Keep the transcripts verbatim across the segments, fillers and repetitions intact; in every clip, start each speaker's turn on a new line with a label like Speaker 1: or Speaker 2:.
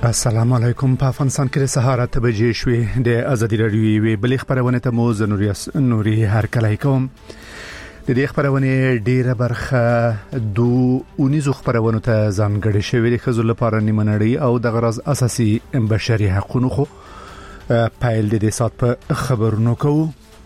Speaker 1: السلام علیکم. په افغانستان کې د سهار اته بجې شوې. د ازادي راډیو وی بلې خبرونه ته مو زنوري نوري هر کله کوم. د دې خبرونه ډیره برخه دو اونیزو خبرونه ته ځانګړې شوې د خزل لپاره نیمنړی او د غرض اساسي بشري حقوقو خو پایل د دې سات په خبرونو کوو.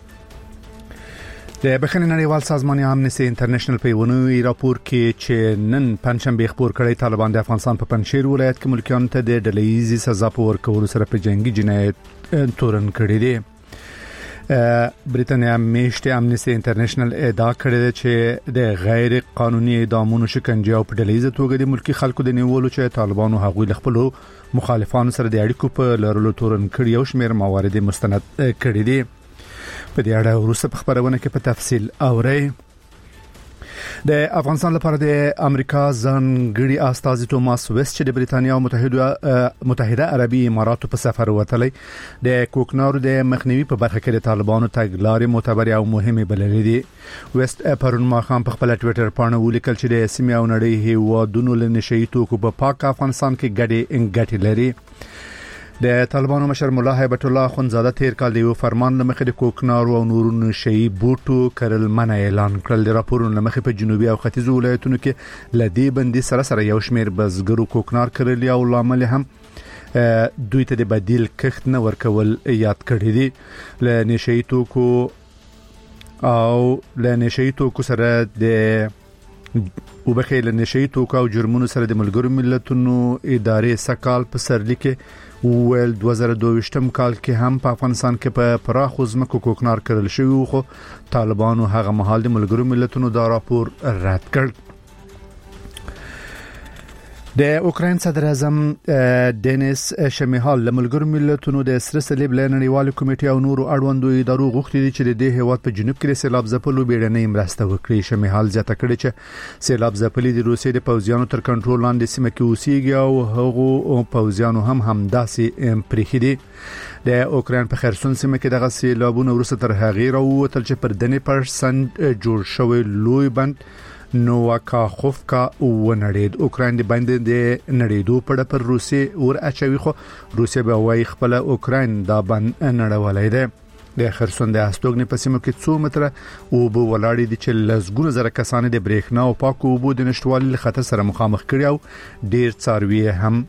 Speaker 1: د بخښنې نړیوال سازمان امنیستي انټرنیشنل په ونوي راپور کې چې نن پنځشنبه خبر کړی طالبان د افغانستان په پنځشیر ولایت کې ملکیانو ته د ډلهیزي سزا په ورکولو سره په جنگي جنایت تورن کړی دی. بریټانیا میشته امنیستي انټرنیشنل ادعا کړې چې د غیر قانوني اعدامونو شکنجه او په ډلهیزه توګه د ملکی خلکو د نیولو چې طالبانو هغوی له خپل مخالفانو سره د اړیکو په لرلو تورن کړی او شمیر موارد مستند کړی دي. په دې اړه وروسته په خبرونه کې په تفصیل اورئ. د افغانستان لپاره د امریکا ځانګړي استازي توماس ویست چې د بریټانیا او متحده متحده عربي اماراتو په سفر وتلی د کوکنارو د مخنیوي په برخه کې د طالبانو تګلارې معتبر او مهمه بللې دي. ویست پرون ماښام په خپل ټوئیټر باندې ولیکل چې د سیمې او نړۍ هیوادونو له نشئی توکو په پاک افغانستان کې ګډي انګټي لري. د طالبانو مشر مولا هیبت الله خونزاده تیر کال د یو فرمان لمخې د کوکنارو او نورو نشئی بوټو کرل منع اعلان کړل. د راپورونو لمخې په جنوبي او ختیځو ولایتونو کې لدی بندي سره سره یو شمیر بزګرو کوکنار کرل او لامل هم دوی ته د بدیل کښت نه ورکول یاد کړی دي. ل نشئی توکو او ل نشئی توکو سره د وبخیل نشئی توکو او جرمونو سره د ملګرو ملتونو ادارې سکال په سرلی کې ویل دوه زره دوه ویشتم کال کې هم په افغانستان کې په پراخ ځمکو کوکنار کړل شوی خو طالبانو هغه مهال د ملګرو ملتونو دا راپور رد کړ. د اوکراین صدر اعظم دینیس شمیهال له ملګرو ملتونو د سره صلیب لنړیوال کمیټې او نورو اړوندو ادارو غوښتي چې د دې هیواد په جنوب کې سیلاب ځپلو بیړنۍ مرسته وکړي. شمیهال زیاته کړې چې سیلاب ځپلي د روسیې د پوځیانو تر کنټرول لاندې سیمه کې اوسېږي او هغه پوځیانو هم همداسې پرېخي دي. د اوکراین په خرسون سیمه کې دغه سیلابونه ورسره تر هغې راووتل چې پر دنې پرسنټ جوړ شوی لوی بند نوواکاخوفکا ونړید. اوکراین د باندې د نړیدو په پر روسي ور اچوي خو روسي به وای خپل اوکراین دا بند نړولای دی. د خرسون د استوګنې په سیمو کې څو متره او بو ولاړې دي چې لزګونه زره کسان د برېښنا او پاکو اوبو د نشټوالي خطر سره مخامخ کړي او ډیر څاروي هم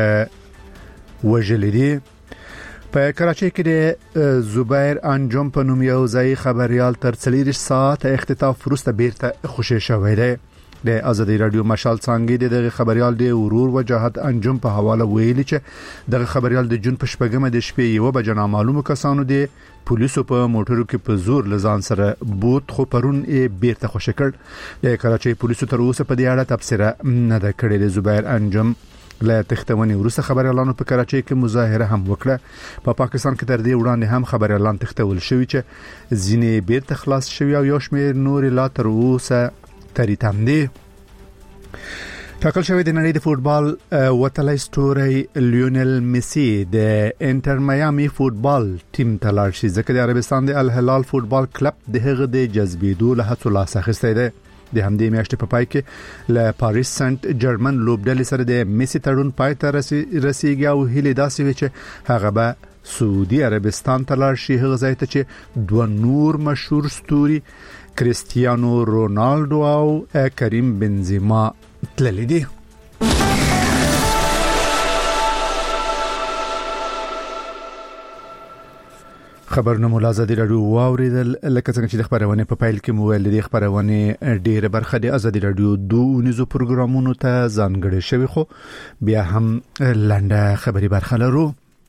Speaker 1: وژل دي. په کراچۍ کې د زبیر انجم په نوم یو ځای خبريال تر څلور ساعت اختطاف وروسته بیرته خوشی شوی دی. د ازادي رادیو مشال څنګه د خبريال د ورور وجاهت انجم په حواله ویلي چې د خبريال د جون په شپږمه د شپې یو بجې نامعلومه کسانو د پولیسو په موټرو کې په زور لزان سره بوت خو پرون یې بیرته خوشی کړ. د کراچۍ پولیسو تر اوسه په دې اړه تبصره نه ده کړې. د زبیر انجم له تختونی وروسته خبريالانو په کراچۍ کې مظاهره هم وکړه. په پا پاکستان کې تر دې وړاندې هم خبريالان تختول شوی چې ځینې بیرته خلاص شوی او یو شمېر نور لا تر اوسه تریتم دي. ټاکل شوی د نړۍ د فوتبال وتلای ستوري لیونل میسی د انټر میامي فوتبال ټیم ته لاړ شي ځکه د عربستان د الهلال فوتبال کلب د هغه د جذبېدو له هڅو لاس اخیستی دی. د همدې میاشتې په پای کې له پاریس سنت جرمن لوبډلې سره د میسی تړون پای ته رسیږي او هیله داسې وي چې هغه به سعودي عربستان ته لاړ شي، هغه ځای ته چې دوه نور مشهور ستوري کریستیانو رونالدو او کریم بنزیما تللی دي. خبرونه ملازمه رادیو واوریدل لکه څنګه چې د خبرونه په فایل کې مویل د خبرونه ډیره برخه د ازادي رادیو دوه نيزو پروګرامونو ته ځانګړې شوی خو بیا هم لنډه خبري برخه لرو.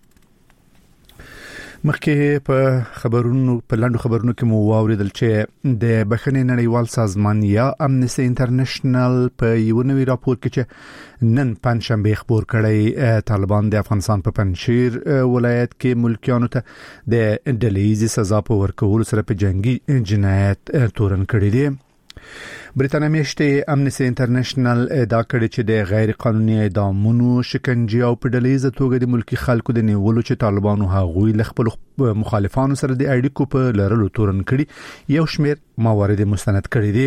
Speaker 1: مخکې په خبرونو په لاندو خبرونو کې مو واوریدل چې د بخښنې نړیوال سازمان یا امنیستي انټرنیشنل په یو نوی راپور کې چې نن پنځشنبه خبر کړی طالبان د افغانستان په پنځشیر ولایت کې ملکیانو ته د ډلهیزي سزا په ورکولو سره په جنگي جنایت تورن کړی دی. بریټانیا میشته امنیستي انټرنیشنل ادعا کړې چې د غیر قانوني اعدامونو شکنجه او په ډلهیزه توګه د ملکی خلکو د نیولو چې طالبانو هغوی له خپل مخالفانو سره د اړیکو په لرلو تورن کړي یو شمیر موارد مستند کړي دي.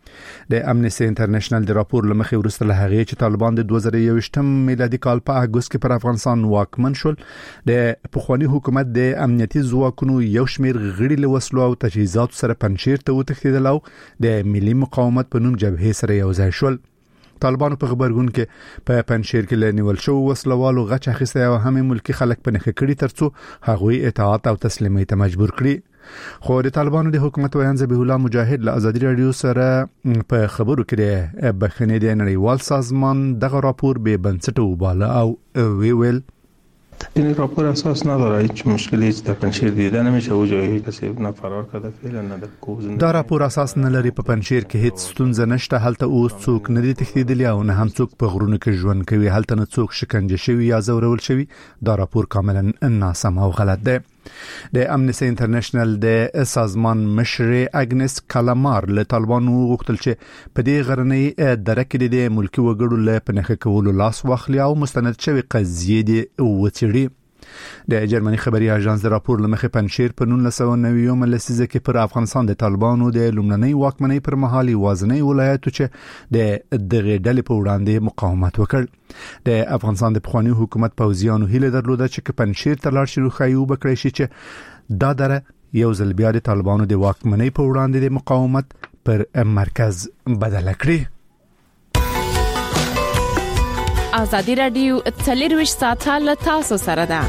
Speaker 1: د امنیستي انټرنیشنل د راپور لمخې ورسته له هغه چې طالبان د دوه زره یو شتم میلادي کال په اگست کې پر افغانستان واکمن شول د پخوانی حکومت د امنیتي ځواکونو یو شمېر غړي له وسلو او تجهیزات سره پنځیر ته وتښتیدل او د ملي مقاومت په نوم جبهه سره یو ځای شول. طالبانو په خبرګون کې په پنځیر کې لنیول شو وسلوالو غچ اخیسته او هم ملکی خلک په نخښه کړي ترڅو هغوی اطاعت او تسلیمۍ ته مجبور کړي. خو د طالبانو د حکومت ویان ذبیح الله مجاهد له ازادي رادیو سره په خبرو کې د بخښنې د نړیوال سازمان دغه راپور به بنسټ وباله او وی ویل
Speaker 2: این راپور اساس نداره، هیچ مشکلی هیچ در پنجشیر دیده نمیشه و جایی کسی نه فرار کرده فعلا نه در کوز.
Speaker 1: دا راپور اساس نه لري. په پنجشیر کې هیڅ ستونزه نشته، هلته اوس څوک نه دي تښتیدلي او نه هم څوک په غرونو کې ژوند کوي، هلته نه څوک شکنجه شوی یا زورول شوی. دا راپور کاملا ناسم او غلط دی. د امنیستي انټرنیشنل د سازمان مشر اګنس کالامار له طالبانو غوښتل چې په دې غرنۍ درکې د ملکی وګړو له پنهخه کولو لاس واخلي او مستند شوی قضیه دی وڅېړي. د جرمني خبري اژانس د راپور لمخې پنځیر په نولس سوه نوي لسیزه کې پر افغانستان د طالبانو د لومړنۍ واکمنۍ پر مهال وازنۍ ولایتو چې د دغه ډلې په وړاندې مقاومت وکړ. د افغانستان د پخوانی حکومت پوځیانو هیله درلوده چې پنځیر ته لاړ شي روخایي وبکړي شي چې دا دره یو ځل بیا د طالبانو د واکمنۍ په وړاندې د مقاومت پر مرکز بدل کړي.
Speaker 3: ازادي رادیو څلرویشت ساعته له تاسو سره ده.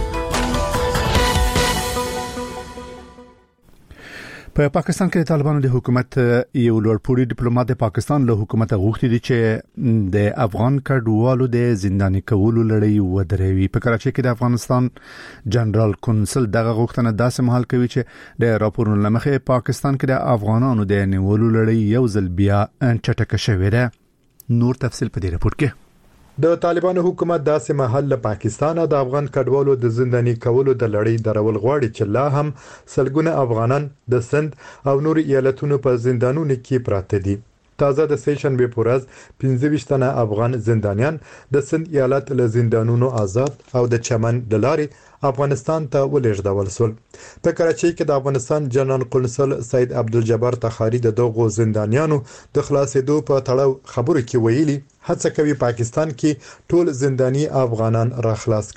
Speaker 1: په پاکستان کې د طالبانو د حکومت یو لوړپوړي ډیپلوماټ د پاکستان له حکومت غوښتي دي چې د افغان کډوالو د زنداني کولو لړۍ ودروي. په کراچۍ کې د افغانستان جنرال کونسل دغه غوښتنه داسې مهال کوي چې د راپورونو لمخې پاکستان کې د افغانانو د نیولو لړۍ یو ځل بیا چټکه شوې ده. نور تفصیل په دې راپور کې.
Speaker 4: د طالبانو حکومت داسې محل له پاکستان او د افغان کډوالو د زنداني کولو د لړۍ درول غواړي چې لا هم سلګونه افغانان د سند او نور ایالتونو په زندانونو کې پراته دي. تازه د سیشن به پورز پنځه ویشت تنه افغان زندانیان د سند ایالت له زندانونو آزاد او د چمن د لارې افغانستان ته ولېږدول شول. په کراچۍ کې د افغانستان جنرال قونسل سید عبدالجبار تخاری د دغو زندانیانو د خلاصېدو په تړاو خبرو کې ویلي هڅه کوي پاکستان کې ټول زنداني افغانان را خلاص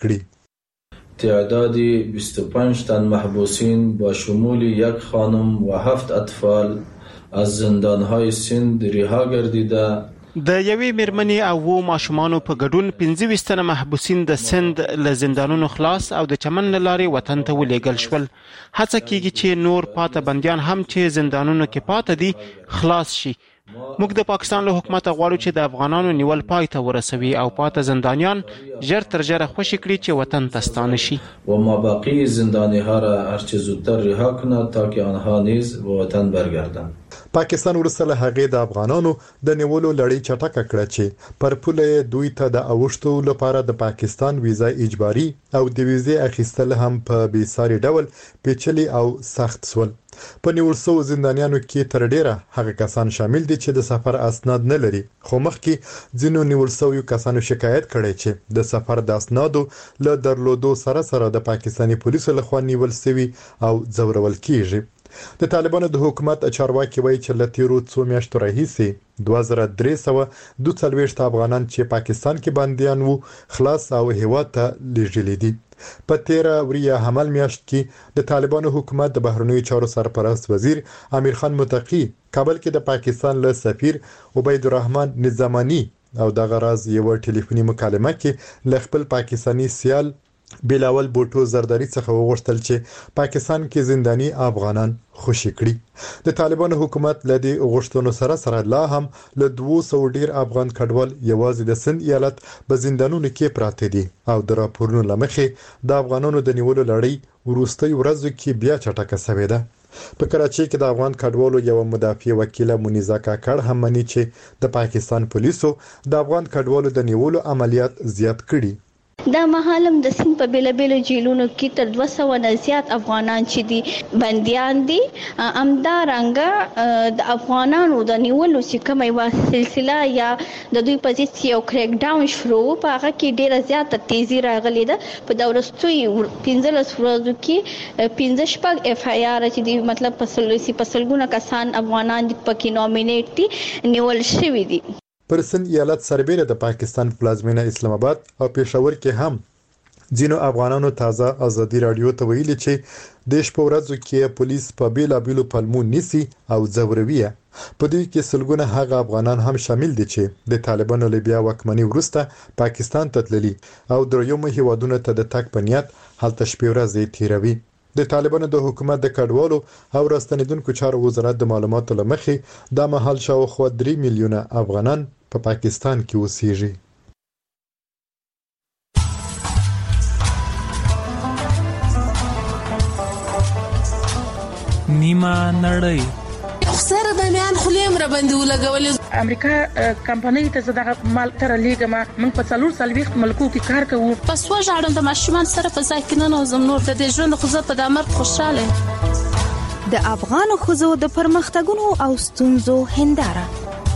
Speaker 4: کړي.
Speaker 5: تعداد بیست و پنج تن محبوسین با شمول یک خانم و هفت اطفال از زندانهای سند رها گردیده
Speaker 6: د یوې میرمنې او وو ماشومانو په ګډون پنځه ویشت تنه محبوسین د سند له زندانونو خلاص او د چمن لارې وطن ته ولېږل شول. هڅه کیږي چې نور پاته بنديان هم چې زندانونو کې پاته دي خلاص شي. موږ د پاکستان له حکومت غواړو چې د افغانانو نیول پای ته ورسوي او پاته زندانیان ژر تر ژره خوشی کړي چې وطن ته ستانه شي
Speaker 5: و ما باقی زندانی ها را هر چه زودتر رها کنه تا که آنها نیز به وطن برگردند.
Speaker 4: پاکستان ورسره هغه د افغانانو د نیولو لړۍ چټکه کړه چې پر پوله دوی ته د اوښتو لپاره د پاکستان ویزا اجباري او د ویزې اخیستل هم په بیساري ډول پیچلي او سخت سول. په نیول شو زندانیانو کې تر ډیره هغه کسان شامل دي چې د سفر اسناد نه لري، خو مخکې ځینو نیول شویو کسانو شکایت کړی چې د سفر د اسنادو له درلودو سره سره د پاکستاني پولیسو لخوا نیول شوی او ځورول کیږي. د طالبانو د حکومت چارواکي وایي چې له تیرو څو میاشتو راهیسې دوه زره درې سوه دوه څلوېښت افغانان چې پاکستان کې بنديان وو خلاص او هیواد ته لیږلي دي. په تیره وریا حمل میاشت کې د طالبانو حکومت د بهرنیو چارو سرپرست وزیر امیر خان متقی کابل کې د پاکستان له سفیر عبید الرحمن نظامانی او د غراز یو ټلیفوني مکالمه کې ل خپل پاکستانی سیال بلاول بوټو زرداری څخه وغوښتل چې پاکستان کې زنداني افغانان خوشی کړي. د طالبانو حکومت لدی غوښتنو سره سره لا هم له دوه سوه ډیر افغان کډوال یوازې د سند ایالت په زندانونو کې پراته دي او د راپورونو لمخې د افغانانو د نیولو لړۍ وروستي ورځو کې بیا چټکه شوې ده. په کراچۍ کې د افغان کډوالو یو مدافع وکیل منیزا کاکړ هم مني چې د پاکستان پولیسو د افغان کډوالو د نیولو عملیات زیات کړي.
Speaker 7: دا مهالم د سین په بیل بیل جیلونو کې تر دوه سوه نه زیات افغانان چې دي بنديان دي. امدا رنګه د افغانانو د نیولو چې کومه یو سلسله یا د دوی په ضد یو کریک ډاون شروع په هغه کې ډیره زیاته تیزی راغلی ده. په دا ورستوي پنځلس ورځو کې پنځه شپږ اف آی آر چې دي مطلب په سلسله په سلګونه کسان افغانان دي پکې نومینیټ دي نیول شوی دي.
Speaker 4: پرسن ایالت سربېره د پاکستان پلازمینه اسلام آباد او پېښور کې هم ځینو افغانانو تازه ازادي رادیو ته ویلي چې د شپږ ورځو کې پولیس په بیلا بیلو پلمو نیسي او ځوروي. په دې کې سلګونه هغه افغانان هم شامل دي چې د طالبانو له بیا واکمنۍ وروسته پاکستان ته تللي او درېیمو هیوادونو ته د تګ په نیت هلته شپې ورځې تیروي. د طالبانو د حکومت د کډوالو او راستنیدونکو چارو وزارت د معلوماتو لمخې د مهال شاوخوا درې میلیونه افغانان په پا پاکستان کې اوسېږي.
Speaker 8: نیمه نړۍ
Speaker 9: سره د میان خلیم را باندې ولګولې.
Speaker 10: امریکا کمپنۍ ته زده مال تر لیګما موږ په څلور سلويخت ملکو کې کار کوو.
Speaker 11: پس وژاړم د ماشومان سره په ځای کې نه نوزم نور د دې ژوند خو زه په دامر خوشاله.
Speaker 12: د افغان خزو د پرمختګونو او ستونزو هنداره.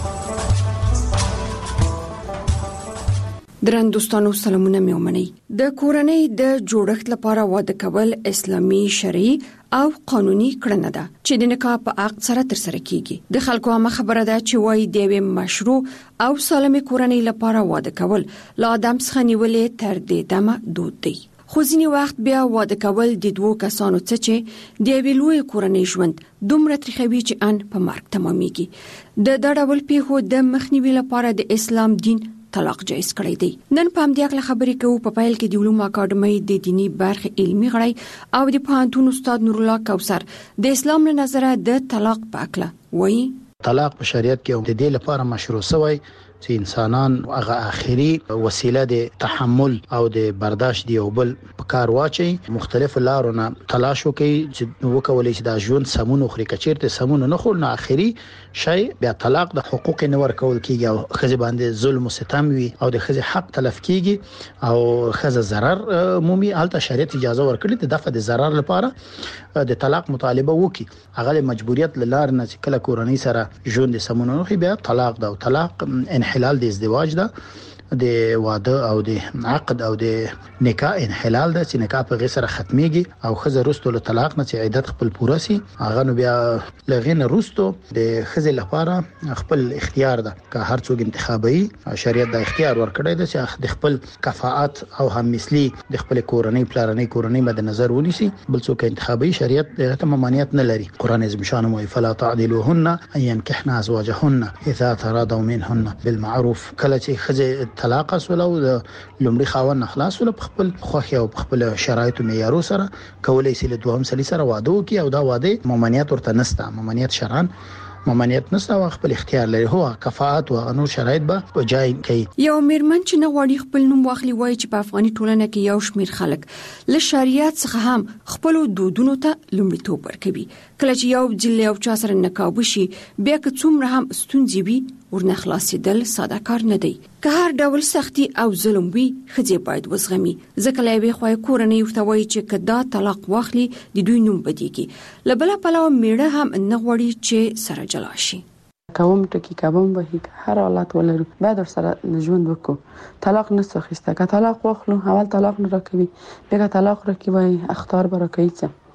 Speaker 13: درندوستانو سلامونه مې ومنئ. د کورنۍ د جوړښت لپاره واده کول اسلامي شرعي او قانوني کړنه ده چې د نکاح په عقد سره تر سره کیږي. د خلکو عامه خبره ده چې وایي د یوې مشروع او سالمې کورنۍ لپاره واده کول لا آدم څخه نیولې تر دې دمه دود دی. خو ځینې وخت بیا واده کول د دوو کسانو څخه چې د یوې لوی کورنۍ ژوند دومره تریخوي چې ان په مرګ تمامېږي. د دا ډول پیښو د مخنیوي لپاره د اسلام دین طلاق جایز کړی دی. نن په همدې اړه خبرې کوو. په پیل کې د علومو اکاډمۍ د دینی برخې علمي غړی او د پوهنتون استاد نور الله کوثر د اسلام له نظره د طلاق په اړه وایي.
Speaker 14: طلاق په شریعت کې د دې لپاره مشروع شوی چې انسانان هغه اخیری وسیله د تحمل او د برداشت دی او بل په کار واچي. مختلف لارونه تلاش وکي چې وکولای شي د ژوند سمون خوري کچیرته سمون نه خور نه اخیری شی بیا طلاق د حقوق نه ورکول کیږي او خزه باندې ظلم او ستم وي او د خزه حق تلف کیږي او خزه ضرر مومي. البته شریعت اجازه ورکړي د دفع د ضرر لپاره د طلاق مطالبه وکي. هغه مجبوریت لار نه چې کله کورنۍ سره ژوند سمون نه خوري بیا طلاق دا او طلاق انحلال د ازدواج ده د واده او د عقد او د نکاح انحلال ده چې نکاح په غیر سره ختميږي او خزه رستو له طلاق نه چې عدت خپل پوره سي. هغه نو بیا لغینه رستو د خزه لپاره خپل اختیار ده که هر څوک انتخابي شریعت د اختیار ورکړی ده چې د خپل کفاءت او هم مثلی د خپل کورنۍ پلانې کورنۍ مد نظر ونیسي. بل څوک انتخابي شریعت ته ممانعت نه لري. قران عظیم شان مو فلا تعدلوهن ان ينكحن ازواجهن اذا تراضوا منهن بالمعروف. کله چې خزه طلاق سولو د لومړي خاوند خلاص ول په خپل خوخي او په خپل شرایط معیارو سره کولای شي له دوهم سلی سره واده وکي او دا واده ممانعت ورته نسته. ممانعت شرعاً ممانعت نسته او خپل اختیار لري. هو کفاءت او انو شرایط به په جای کوي.
Speaker 13: یو میرمن چې نه غواړي خپل نوم واخلي وایي چې په افغاني ټولنه کې یو شمیر خلک له شریعت څخه هم خپل دودونو ته لومړیتوب ورکوي. کله چې یو جل یو چا سره نکاح وشي بیا که څومره هم ستونزې وي ورنه خلاصېدل ساده کار نه دی. که هر ډول سختي او ظلم وي ښځې باید وزغمي. ځکه له یوې خوا کورنۍ ورته وایي چې که دا طلاق واخلي د دوی نوم بدیږي. له بله پلوه میړه هم نه غواړي چې سره جلا شي.
Speaker 10: کوم ټکی کوم به هر حالت ولرو باید سره ژوند وکړو. طلاق نه څخسته که طلاق واخلو اول طلاق نه راکوي بیا طلاق راکوي اختار برکوي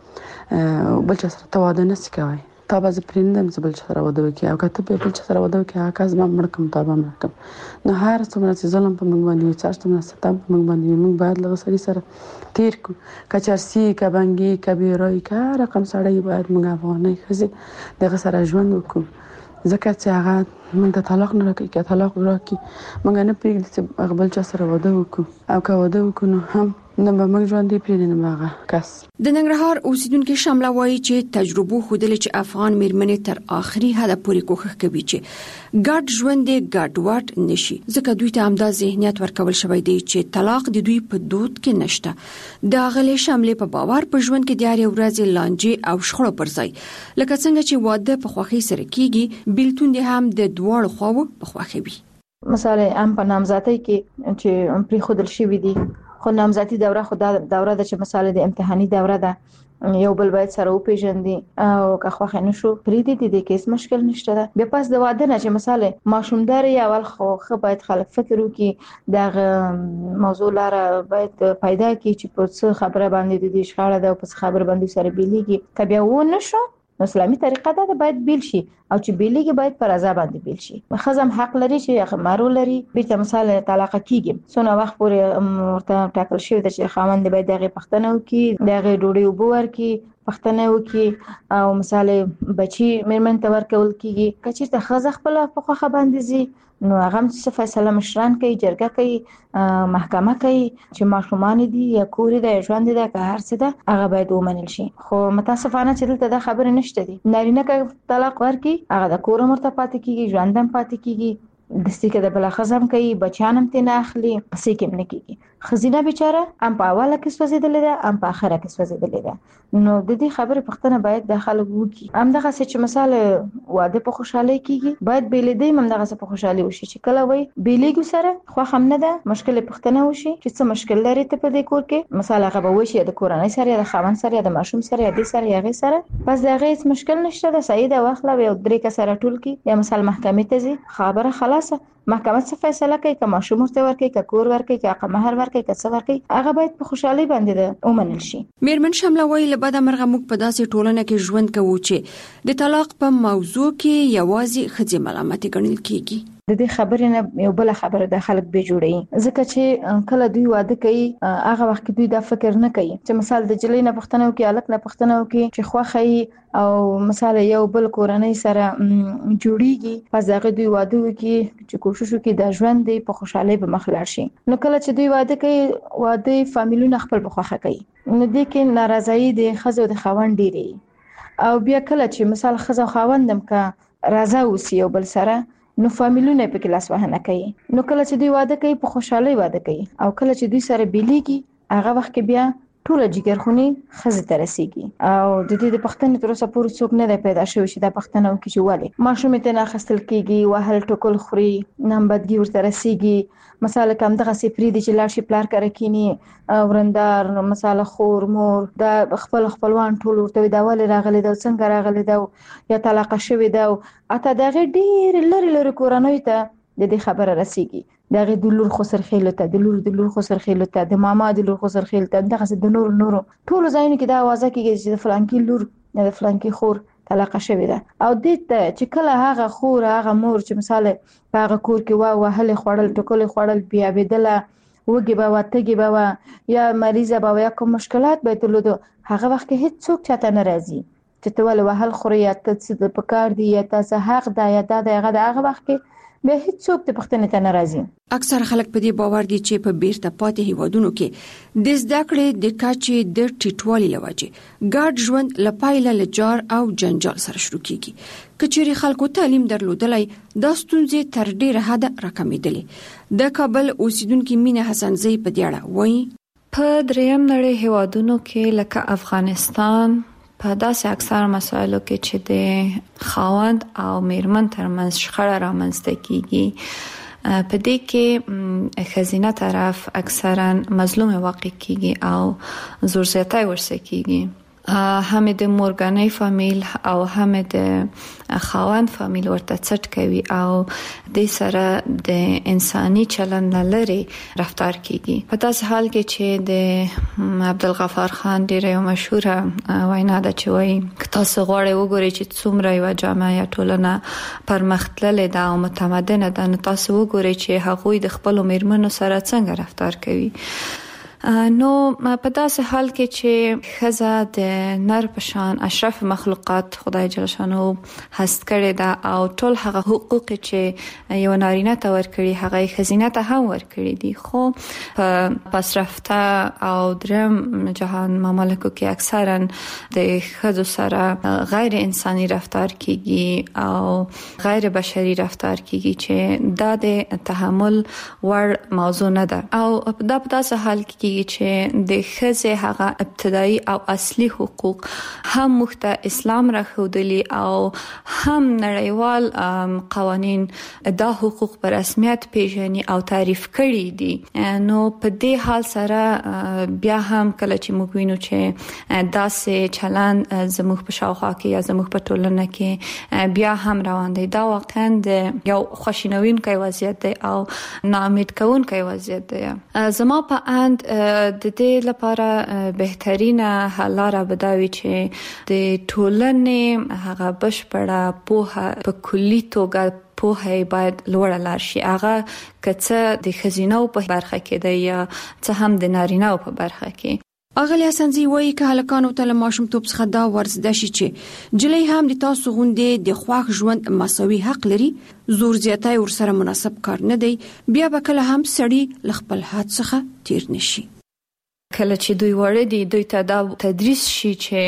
Speaker 10: څه بل څه سره تواده نه کوي. تا باز پرندم زبل سره واده وکي او کته په بل سره واده وکي هغه کس ما مړکم تا به مړکم. نو هر څومره چې ظلم په موږ باندې چې څومره ستم په موږ باندې موږ باید له سړي سره تیر کو. کچرسي کبنګي کبیرای کا رقم سړی باید موږ افغاني خزي دغه سره ژوند وکړو. ځکه چې هغه موږ د طلاق نه راکړي که طلاق راکړي موږ نه پرېږدي چې هغه بل چا سره واده وکړو او که واده وکړو نو هم نه به موږ ژوند دی پرېږدي نه هغه کس.
Speaker 13: د ننګرهار اوسیدونکو شامله وایي چې تجربو ښودلې چې افغان میرمنې تر آخري حده پورې کوښښ کوي چې ګډ ژوند یې ګډوډ نشي. ځکه دوی ته همدا ذهنیت ورکول شوی دی چې طلاق د دوی په دود کې نشته. د هغې شاملې په باور په ژوند کې د هرې ورځې لانجې او شخړو پر ځای لکه څنګه چې واده په خوښۍ سره کیږي بیلتون دې هم د دواړو خواو په خوښه وي.
Speaker 15: مثلا ام په نامزادۍ کې چې پرې خودل شي دي
Speaker 8: خو نامزدي دوره خو دا دوره د چې مثال د امتحاني دوره ده یو بل باید سره وپیژندي او که خوښ نه شو پریدي دي د کیس مشکل نشته ده. بیا پس د واده نه چې مثال ماشومداري اول خو خو باید خلک فکر وکړي د موضوع لاره باید پیدا کړي چې په څه خبره باندې د شخړه ده او په څه خبره باندې سره بیلیږي. کبه و نه شو اسلامي طریقه ده باید بیل شي او چې بیلیږي باید پر رضا باندې بیل شي. خزم حق لري چې مارو لري بیرته مثال طلاق کیږي سونه وخت پورې ورته ټاکل شوی د چې خاوند باید دغه پښتنه وکي دغه ډوډۍ وبور کی پښتنه وکي او مثال بچي مېرمن ته ورکول کیږي کچې ته خزه خپل په خوخه باندې زی نو هغه څه فیصله مشران کوي جرګه کوي محکمه کوي چې ماشومان دي یا کور دي ژوند دي که هر څه ده هغه باید ومنل شي. خو متاسفانه چې دلته د خبره نشته دي نارینه که طلاق ورکي هغه د کور مرته پاتې کیږي ژوندم پاتې کیږي د ستیکه د بل خزم کوي بچانم تنه اخلي سیکم نه کیږي. خزینه بیچاره ام په اوله کې سوځیدلې ده ام په اخره کې سوځیدلې ده. نو د دې خبره پښتنه باید د خلک وکي ام دغه چې مثال واده په خوشحالي کیږي باید بیلې دی مم دغه په خوشحالي وشي چې کله وای بیلېګو سره خو هم نه ده مشکل پښتنه وشي چې څه مشکل لري ته په دې کور کې مثال هغه به وشي د کورنۍ سره د خاوند سره د ماشوم سره د سره یغه سره بس دغه هیڅ مشکل نشته ده سیده واخله یو درې کا سره ټول کی یا مثال محکمې ته ځي خبره خلاصه محکمه څه فیصله کوي که ماشوم ورته ورکړي که کور ورکړي که مہر ورکړي که څه ورکړي هغه باید په خوشحالي باندې ده ومنل شي.
Speaker 13: میرمن شمله وایي له بده مرغه موږ په داسې ټولنه کې ژوند کوو چې د طلاق په موضوع کې یوازې ښځې ملامتې ګڼل کیږي.
Speaker 8: د دې خبرې نه یو بل خبره د خلک به جوړي ځکه چې کله دوی واده کوي هغه وخت دوی دا فکر نه کوي چې مثال د جلې نه پښتنه او کې الک نه پښتنه او کې چې خوخه او مثال یو بل کورنۍ سره جوړیږي پس هغه دوی واده وکي چې کوشش وکړي د ژوند په خوشحالي به مخ لاړ شي. نو کله چې دوی واده کوي واده فامیلونه خپل بخوخه کوي نو د کې ناراضي د خزو د خاوند ډیری او بیا کله چې مثال خزو خاوندم کا راضا وسی یو بل سره نو فامیلونه په کلاس وهنه کوي. نو کله چې دوی واده کوي په خوشحالي واده کوي او کله چې دوی سره بیلیږي هغه وخت کې بیا ټول جګرخونی خزه ترسيږي او د دې د پښتنې تر اوسه پورې څوک نه دی پیدا شوی چې د پښتنو کې چې والي ماشوم ته نه خستل کیږي وهل ټکل خوري نمبدګي ورته رسیږي مثال کم دغه سپری دي چې لاړ شي پلار کړه کینی ورندار مثال خور مور د خپل خپلوان ټول ورته دا ول راغلي دا څنګه راغلي دا یا طلاق شوی دا اته دغه ډیر لری لری کورنۍ ته د دې خبره رسیږي دغه د لور خسر خېلو ته د لور د لور خسر خېلو ته د ماما د لور خسر خېل ته دغه د نور نور ټول ځایونه کې دا आवाज کېږي چې فلانکی لور د فلانکی خور طلاق شوی ده او د چې کله هغه خور هغه مور چې مثال هغه کور کې وا وهل خوړل ټکول خوړل بیا بدله وګي به واتګي به یا مریضه به یا کوم مشکلات به تلودو هغه وخت کې هیڅ څوک چاته ناراضي چې ته ول وهل خوري یا ته د پکار دی یا تاسو حق دا یا دا دغه هغه وخت کې به هیڅ څوک د پښتنې ته ناراضي.
Speaker 13: اکثر خلک په دې باور دي چې په بیرته پاتې هیوادونو کې د زده کړې د کچې د ټیټوالي لوجه ګډ ژوند لپاره لجار او جنجال سره شروع کیږي. کچېری خلکو تعلیم درلودلای د ستونزې تر ډیره حد راکمېدلې. د کابل اوسیدونکو مینه حسن زی په دې اړه وایي
Speaker 15: په دریم نړۍ هیوادونو کې لکه افغانستان په داسې اکثر مسایلو کې چې د خاوند او میرمن ترمنځ شخړه رامنځته کیږي په دې کې خزینه طرف اکثرا مظلوم واقع کیږي او زور زیاتی ورسره کیږي هم د مورګانۍ فامیل او هم د خاوند فامیل ورته څټ کوي او د سره د انساني چلند لري رفتار کیږي. په داسې حال کې چې د عبدالغفار خان ډیره یو مشهوره وینا ده چې وایي تاسو غواړئ وګورئ چې څومره یو جامعه یا ټولنه پرمختللې ده او متمدنه ده نو تاسو وګورئ چې هغوی د خپل میرمنو سره څنګه رفتار کوي. نو په داسې حال کې چې خزه د نر په شان اشرف مخلوقات خدای جل شانو هست کړی دا او ټول هغه حقوق چې یو نارینه ته ورکړي هغه خزینه ته هم ورکړي دي خو په پسرفته او درم جهان مملکو کې اکثرا د خزو سره غیر انساني رفتار کیږي او غیر بشري رفتار کیږي چې دا د تحمل ور موضوع نه ده او دا په داسې حال کې کیږي چې د ښځې هغه ابتدایي او اصلي حقوق هم مخته اسلام راخودلی او هم نړیوال قوانین دا حقوق په رسمیت پیژني او تعریف کړي دي. نو په دې حال سره بیا هم کله چې موږ وینو چې داسې چلند زموږ په شاوخوا کې یا زموږ په ټولنه کې بیا هم روان دی، دا واقعا د یو خوشینوونکی وضعیت دی او ناامید کوونکی وضعیت دی. زما په اند د دې لپاره بهترینه حل لاره به دا وي چې د ټولنې هغه بشپړه پوهه په کلي توګه پوهه باید لوړه لار شي. هغه کڅه د خزینو په برخه کې دی یا څه هم د نارینه‌و په برخه کې.
Speaker 13: اغلی حسنزی وایي که هلکانو ته له ماشومتوب څخه دا ورزده شي چې جلۍ هم د تاسو غوندې د خواخ ژوند مساوي حق لري، زور زیاتی ورسره مناسب کار نه دی، بیا به کله هم سړی له خپل حد څخه تیر نشي.
Speaker 15: کله چې دوی وړه دي دوی ته دا تدریس شي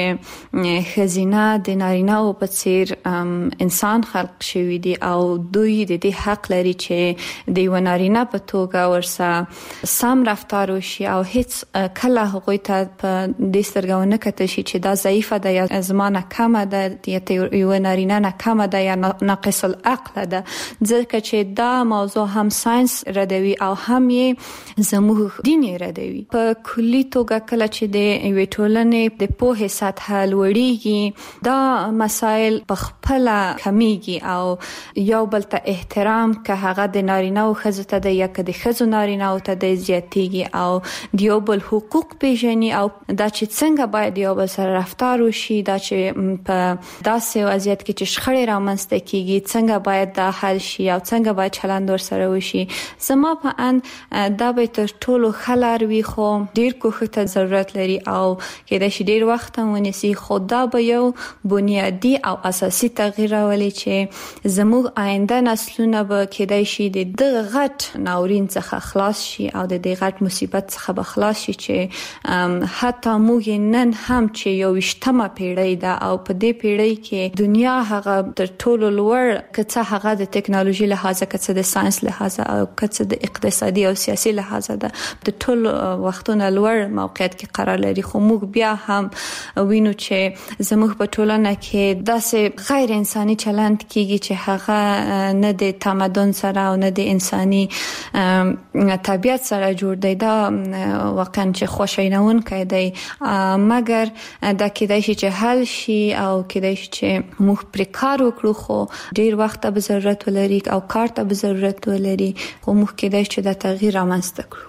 Speaker 15: چې خزینه د نارینه‌و په څیر انسان خلق شوی دی او دوی د دې حق لري چې د یو نارینه په توګه ورسره سم رفتار وشي او هیڅ کله هغوی ته په دې سترګه ونه کتل شي چې دا ضعیفه ده یا زمانه کمه ده یا یو نارینه نه کمه ده یا ناقص العقل ده، ځکه چې دا موضوع هم ساينس ردوي او هم یې زموږ دین ردوي. په کلی توګه کله چې د یوې ټولنې د پوهې سطح لوړیږي دا مسایل په خپل کمیږي او یو بل ته احترام که هغه د نارینه او ښځو ته د یا که د ښځو نارینه او ته د زیاتیږي او د یو بل حقوق پیژني او دا چې څنګه باید یو بل سره رفتار وشي، دا چې په داسې وضعیت کې چې شخړې رامنځته کیږي څنګه باید دا حل شي او څنګه باید چلند ورسره وشي. زما په اند دا به تر ټولو ښه لار وي، خو ډیر کوښښ ته ضرورت لري او کېدای شي ډیر وخت هم ونیسي، خو دا به یو بنیادی او اساسي تغییر راولي چې زموږ آینده نسلونه به کېدای شي د دغه غټ ناورین څخه خلاص شي او د دې غټ مصیبت څخه به خلاص شي چې حتی موږ نن هم چې یو ویشتمه پیړۍ ده او په دې پیړۍ کې دنیا هغه تر ټولو لوړ کڅه هغه د ټکنالوژي لحاظه کڅه د ساينس لحاظه او کڅه د اقتصادي او سیاسي لحاظه ده د ټول وختونو لوړ موقعیت کې قرار لري، خو موږ بیا هم وینو چې زموږ په ټولنه کې داسې غیر انساني چلند کیږي چې هغه نه د تمدن سره او نه د انساني طبيعت سره جوړ دی. دا واقعا چې خوشاینونکی دی، مګر دا کېدای شي چې حل شي او کېدای شي چې موږ پرې کار وکړو، خو ډیر وخت به ضرورت ولري او کار ته به ضرورت ولري، خو موږ کېدای شي دا تغییر رامنځته کړو.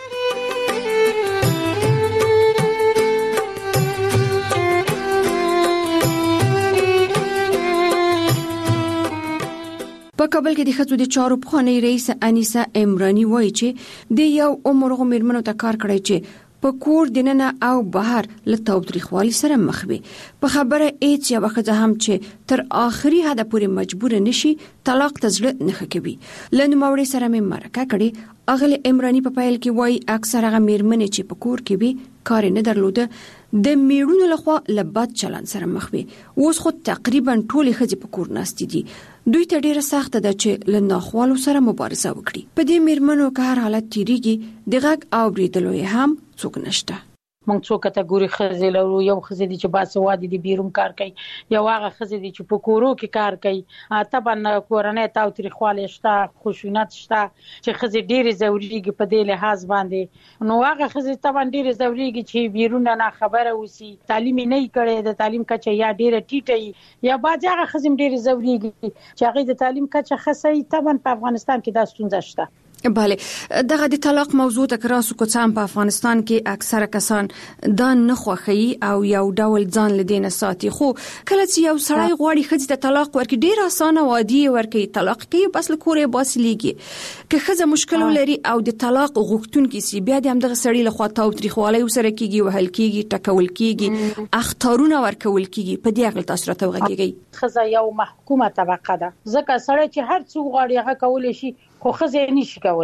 Speaker 13: په کابل کې د ښځو د چارو پخوانی رئیس انیسه عمرانی وایي چې د یو عمر غو میرمنو ته کار کړی چې په کور دننه او بهر له تاوتریخوالي سره مخ وي. په خبره هیڅ یو ښځه هم چې تر آخري حده پورې مجبور نشي طلاق ته زړه نه کوي. له نوموړي سره مې مرکه کړې. اغلی عمرانی په پایل کې وایي اکثر هغه میرمنې چې په کور کې وي کار نه درلوده د میړونو لخوا له بد چلند سره مخ وي. اوس خو تقریبا ټولې ښځې په کور ناستې دي. دوی ته ډیره سخته ده چې له ناخوالو سره مبارزه وکړي. په دې میرمنو که هر حالت تیریږي د غږ اوریدلو یې هم څوک نشته.
Speaker 16: موږ څو کټګوري ښځې لرو، یو ښځې دي چې باسواده دي بیرون کار کوي، یو هغه ښځې دي چې په کورو کې کار کوي. طبعا کورنۍ تاوتریخوالی شته، خشونت شته چې ښځې ډېرې ځورېږي په دې لحاظ باندې. نو هغه ښځې طبعا ډېرې ځورېږي چې بیرون نه خبره اوسي، تعلیم یې نه وي کړی، د تعلیم کچه یا ډېره ټیټه وي، یا بعضې هغه ښځې هم ډېرې ځورېږي چې هغې د تعلیم کچه ښه وي. طبعا په افغانستان کې دا ستونزه شته.
Speaker 13: بله، دغه د طلاق موضوع تکراسو کوڅام په افغانستان کې اکثره کسان دا نه خوښي او یو ډول ځان لدینه ساتي. خو کله چې یو سړی غواړي ښځې ته طلاق ورکړي ډیر اسانه وادي ورکړي، طلاق کوي بس له کوره باسي لیږي. که ښځه مشکل ولري او د طلاق غوښتونکي سي بیا د همدغه سړي له خوا تاوتریخوالی وسره کیږي، وهل کیږي، ټکول کیږي، اخطارونه ورکول کیږي. په دې اړه تاسو راته وغږیږئ.
Speaker 16: ښځه یو محکومه طبقه ده، ځکه سړی چې هر څه غواړي هغه کولی شي، خو ښځې نشي کولای.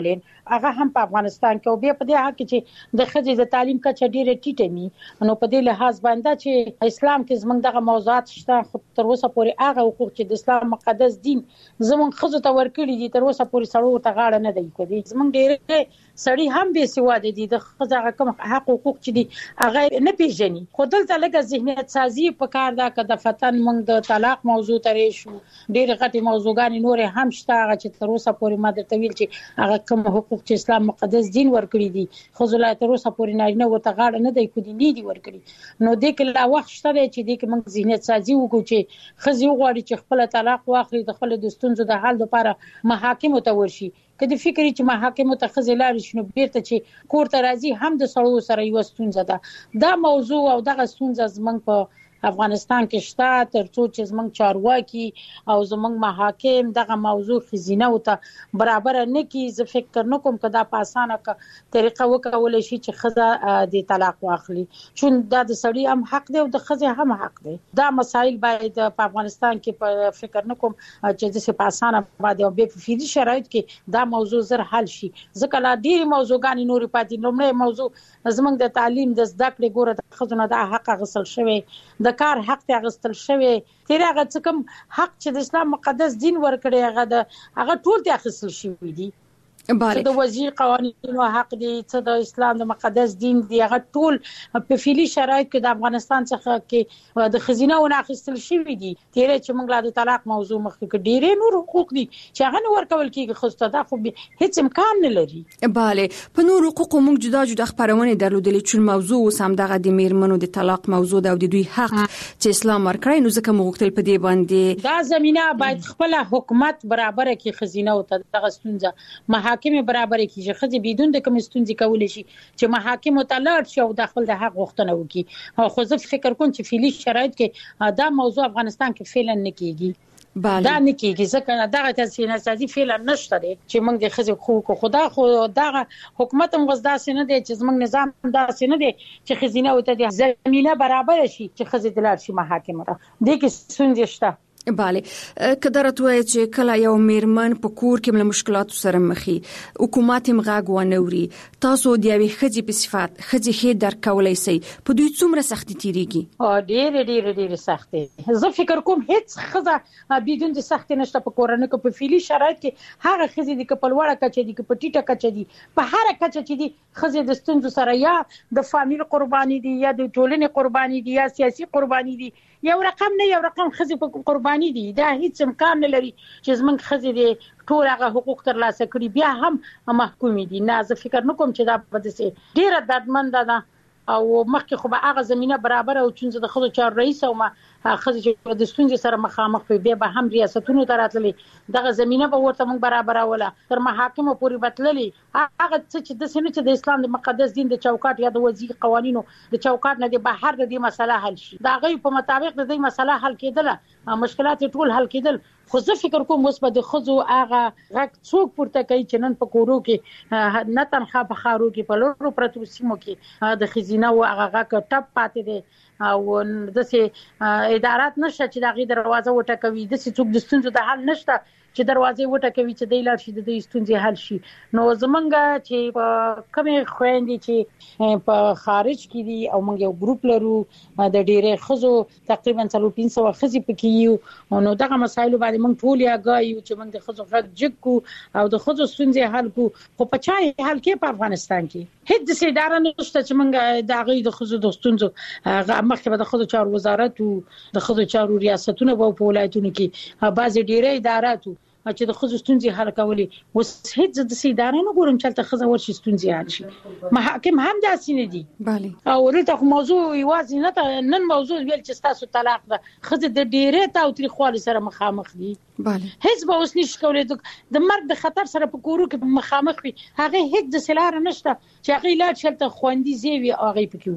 Speaker 16: هغه هم په افغانستان کې او بیا په دې حق چې د خځې د تعلیم کچه ډیره ټیټه ني نو په دې لحاظ باندې چې اسلام کې زمونږ دغه موضوعات شته خو تر اوسه پورې هغه حقوق چې د اسلام مقدس دین زمونږ خځو ته ورکړي دي تر اوسه پورې سړو ته غاړه نه دی کوي زمونږ ډیره سړی هم به سواد دي د خځه کوم حق حقوق چې دي هغه نه پیژني خو دلته لږه ذهنیت سازي په کار دا کده فتن مونږ د طلاق موضوع ترې شو ډیره غټي موضوعګان نور هم شته هغه چې تر اوسه پورې ما درته ویل چې هغه کوم حقوق چې اسلام مقدس دین ورکړي دي خو لا تر اوسه پورې نه ورته غاړه نه دی کوي نه دي ورکړي نو د کله وخت شته چې د کوم ذهنیت سازي وکړو چې خځې وغواړي چې خپل طلاق واخلي د خپل د ستونزو د حل لپاره محاکم ته ورشي کله فکر چې محاکم ته خځې لاړ شي نو بیرته چې کور ته راځي هم د سړو سره یو ستونزه ده دا موضوع او دغه ستونزه زمنګ په افغانستان کې شته ترڅو چې زمنګ چارواکي او زمنګ محاکم دغه موضوع خزینه او ته برابر نه کی زه فکر نه کوم کدا په اسانه طریقه وکول شي چې خزه د طلاق واخلي چون دا د سړی هم حق دی او د خزه هم حق دی دا مسایل باید په افغانستان کې په فکر نه کوم چې د په اسانه باندې او په فیدی شرایط کې دا موضوع زر حل شي ځکه لا ډیر موضوعګان نور پاتې لومړی موضوع زمنګ د تعلیم د زده کړې ګوره د خزونه د حق غسل شوی د کار حق ته غستل شوی تیر هغه څه کوم حق چې د اسلام مقدس دین ورکړي هغه د هغه ټول ته غسل شوی دي
Speaker 13: بله
Speaker 16: د وزیر قوانین او حق دي چې د اسلام د مقدس دین دی هغه ټول په فعلی شرایط کې د افغانستان څخه کې د خزینه او ناخستل شوی دي تیر چې موږ لا د طلاق موضوع مخکې کې ډیره نور حقوق دي چې هغه ورکول کیږي خو ستاسو خو هیڅ امکان نه لري
Speaker 13: bale په نور حقوق موږ جدا جدا خبرونه درلودلې چې موضوع سم دغه د میرمنو د طلاق موضوع د دوی حق چې اسلام ورکړي نو ځکه موږ تل په دې باندې
Speaker 16: دا زمينه باید خپل حکومت برابر کې خزینه او دغه ستونزه محاکم برابر کیږي خځې بدون د کوم ستونزې کولای شي چې محاکم ته لاړ شي او د خپل د حق غوښتنه وکړي خو زه فکر کوم چې فعلی شرایط کې دا موضوع افغانستان کې فعلا نه کیږي
Speaker 13: بله
Speaker 16: دا نه کیږي ځکه دغه تاسیس سازي فعلا نشته دي چې موږ د خځې حقوق خدا خو دغه حکومت هم غوښدا سینه دي چې موږ نظام دا سینه دي چې خزینه او ته زمينه برابر شي چې خځې د لاړ شي محاکم ته د کې ستونزې شته
Speaker 13: bale کدارت وای چې کله یو میرمن په کور کې مل مشکلات سره مخې حکومت مغاګ ونوري تاسو د یوې خځې په صفات خځې هي درکولای سي په دوی څومره سختي تیریږي
Speaker 16: او ډېر ډېر ډېر سختي زه فکر کوم هیڅ خځه بدون د سختي نشته په کورنۍ کې په فعلی شرایط کې هغه خځې د کپلوړه کچې دي په ټیټه کچې دي په هر کچې چې دي خځې د ستونزو سره یا د فامیل قرباني دي یا د ټولنې قرباني دي یا سیاسي قرباني دي یو رقم نه یو رقم خځې په قرباني دي دا هیڅ امکان نه لري چې زمونږ خځې دي ټول هغه حقوق ترلاسه کړي بیا هم محکوم دي نه زه فکر نه کوم چې دا په دې ډیره دردمند ده او مخکې خو به هغه زمينه برابر او چې د خځو چار رئیس او ما خځې چې د ستونزې سره مخامخ وي بیا به هم ریاستونو ته راتللې دغه زمينه به ورته موږ برابر ولا تر محاکمو پورې بتللې هغه څه چې د سینې چې د اسلام د مقدس دین د چوکاټ یا د وزیر قوانینو د چوکاټ نه د بهر د دې مسله حل شي دا غي په مطابق د دې مسله حل کېدله مشکلات ټول حل کېدل خو زه فکر کوم اوس به د خځو هغه غږ څوک پورته کوي چې نن په کورو کې نه تنخوا په خارو کې په لورو پرتو سیمو کې د خزینه او هغه غږ ټپ پاتې دي او د سي ادارات نشته چې دغه دروازه وټکوي د سي څوک د ستونزو د حل نشته چې دروازې وټکوي چې د لار شي د ستونزې حل شي نو زمونږ چې په کومه خويندې چې په خارج کې دي او موږ یو ګروپ لرو د ډېرې خزو تقریبا څلور پنځه سوه خزي پکې یو نو دغه مسایل باندې موږ ټول یا غايو چې موږ د خزو غږ جګو او د خزو ستونزې حل کو خو په چا حل کې په افغانستان کې هیڅ د اداره نشته چې موږ د غي د خزو د ستونزو مخکې د خزو چارو وزارت او د خزو چارو ریاستونه په ولایتونو کې بعضي ډېرې ادارات چې د خزو ستونزې حل کولې وس هیڅ د سیدارانو ګورم چې تل خزو ورشي ستونزې حل شي محاکم هم داسې نه دي
Speaker 13: bale
Speaker 16: او ورته موضوع یوازې نه نن موضوع ویل چې تاسو طلاق ده خزه د ډیره تاوتریخوالي سره مخامخ دي
Speaker 13: bale
Speaker 16: هیڅ به اوس نشي کولای د مرګ د خطر سره په کورو کې مخامخ وي هغه هیڅ د سلار نشته چې هغه لا چلته خوندې زیوی هغه پکې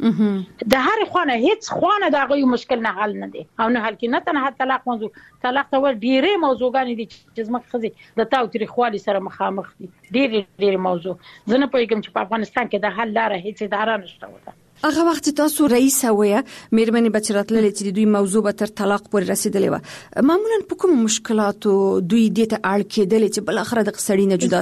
Speaker 16: وسی د هر خوانه هیڅ خوانه د هغه مشکل نه حل نه دي او نه حل کې نه تنه طلاق موضوع طلاق ته ور ډیره موضوعګان دي چې زموږ خزي د تاوتریخوالي سره مخامخ دي ډېر ډېر موضوع زنه پوهیږم چې په افغانستان کې د حل لاره هیڅ اداره نشته وته
Speaker 13: هغه وخت تاسو رئیس وای مېرمنې بچراتلل چې دوی موضوع به تر طلاق پورې رسیدلې و معمولا په کوم مشکلاتو دوی دې ته اړ کېدل چې بل اخر د قصړی نه جدا سي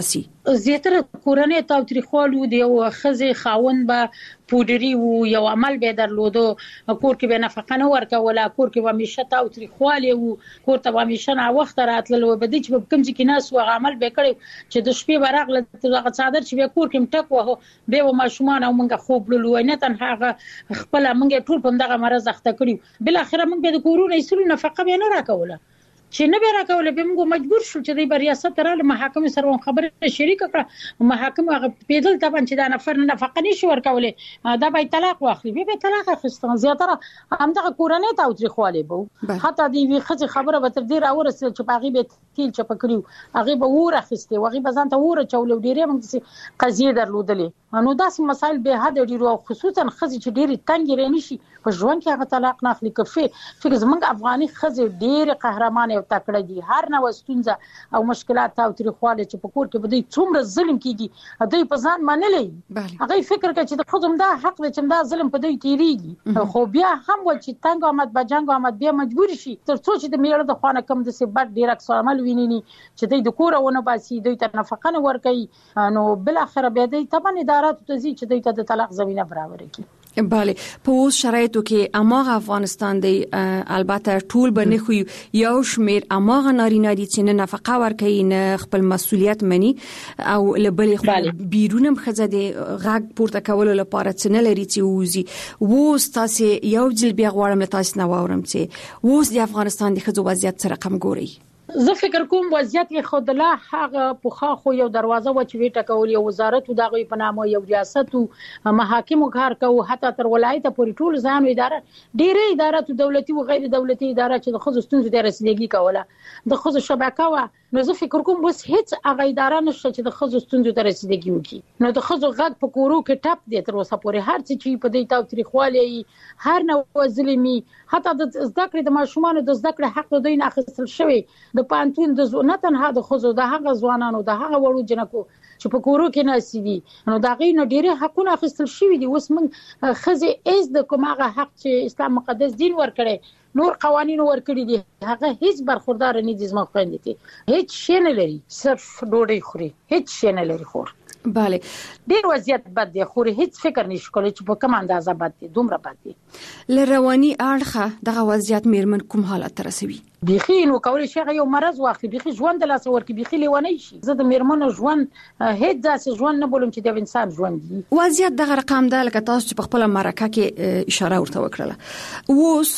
Speaker 16: زیاتره کورنۍ تاوتریخوالي د یو خزي خاوند به پودری وو یو عمل به درلودو کور کې به نفقه نه ورکوله کور کې به همیشه تاوتریخوالي وو کور ته به همیشه نه وخت راتللو به د چې کوم ځکه ناس و عمل به کړی چې د شپې براغله دغه څادر چې به کور کې مټک وو به ماشومان او موږ خوب لولو نه تنها خپل موږ ټول په دغه مرز اخته کړیو بل اخره موږ به د کورونو ایسلو نفقه به نه راکوله چې نه به راکوله به موږ مجبور شو چې د ریاست تراله محاکم سره خبره شریک کړه محاکم هغه پیدل طبعا چې دا نفر نه نفقه نشي ورکوله دا به طلاق واخلي به طلاق اخیستل زیاتره همدغه کورنۍ تاوتریخواله به حتی د وی خځه خبره به تر دې راورسېد چې باغی به تیل چپ کړیو هغه به ور اخیسته هغه به ځان ته ور چولو ډیره موږ قضیه درلودلې نو داسې مسایل به حد ډیرو خصوصا خځه چې ډیره تنګ رې نشي په ژوند کې هغه طلاق نه اخلي کفي فکر زمونږ افغاني خځه ډیره قهرمان او تکړه دي هر نو ستونزه او مشکلات او تاریخواله چې په کور کې بده څومره ظلم کیږي دوی په ځان منلې هغه فکر کوي چې د خودم دا حق دی چې دا ظلم په دوی تیریږي خو بیا هم و چې تنګ آمد بجنګ آمد بیا مجبور شي تر څو چې د میړه د خوانه کم د سبب ډیر اکس عمل ویني چې دوی د کور ونه باسي دوی ته نفقه نه ورکوي نو بل اخر بیا دوی طبعا ادارات ته ځي چې دوی ته د طلاق زمينه برابر کړي
Speaker 13: بله په اوس شرایطو کې اماغه افغانستان دی البته ټول به نه خو یو شمیر اماغه نارینه دي چې نه نفقه ورکوي نه خپل مسولیت مني او لبلې خو بیرونم خزه دي غږ پورته کولو لپاره څه نه لري چې وزي ووس تاسو یو ځل بیا غواړم تاسو نه واورم چې ووس د افغانستان د خزو وضعیت سره کم ګوري
Speaker 16: زه فکر کوم وضعیت کې خود لا هغه پوخا خو یو دروازه و چې ویټه کول یو وزارت دغه په نامه یو ریاست او محاکم کار کوي حتی تر ولایت پورې ټول ځان اداره ډیره ادارات دولتي او غیر دولتي اداره چې د خصوص ستونزې د رسیدګي کوله د خصوص شبکه و نو زه فکر کوم بس هیڅ هغه اداره نشته چې د خصوص ستونزې د رسیدګي وکړي نو د خصوص غږ په کورو کې ټاپ دی تر اوسه پورې هر څه چې په دې تاوتریخوالي هر نو ظلمي حتی د زده کړې د ماشومان د زده کړې حق دوی نه اخیستل شوی د پانتون د نه تنها د خصوص د هغه ځوانانو د هغه وړو جنکو چې په کورو کې ناسي دي نو دا غي نو ډیره حقونه اخیستل شوی دي اوس موږ خزه ایز د کومه حق چې اسلام مقدس دین ورکړي نور قوانینو ورکړي دي هغه هیڅ برخوردار نه دي زما خويندې دي هیڅ شي نه لري صرف ډوډۍ خوري هیڅ شي نه لري خور
Speaker 13: bale
Speaker 16: ډیر وضعیت بد دی خو هیڅ فکر نشي کولای چې په کوم اندازه بد دی دومره بد دی
Speaker 13: لرواني اړخه دغه وضعیت میرمن کوم حالت رسوي
Speaker 16: بيخي نو کولای شي یو مرز واخلي بيخي ژوند د لاسه ورکی بيخي لیونی شي زه د میرمنو ژوند هیڅ ځاسې ژوند نه بولم چې د انسان ژوند دی
Speaker 13: وضعیت دغه رقم د لکه تاسو چې په خپل مرکه کې اشاره ورته وکړه اوس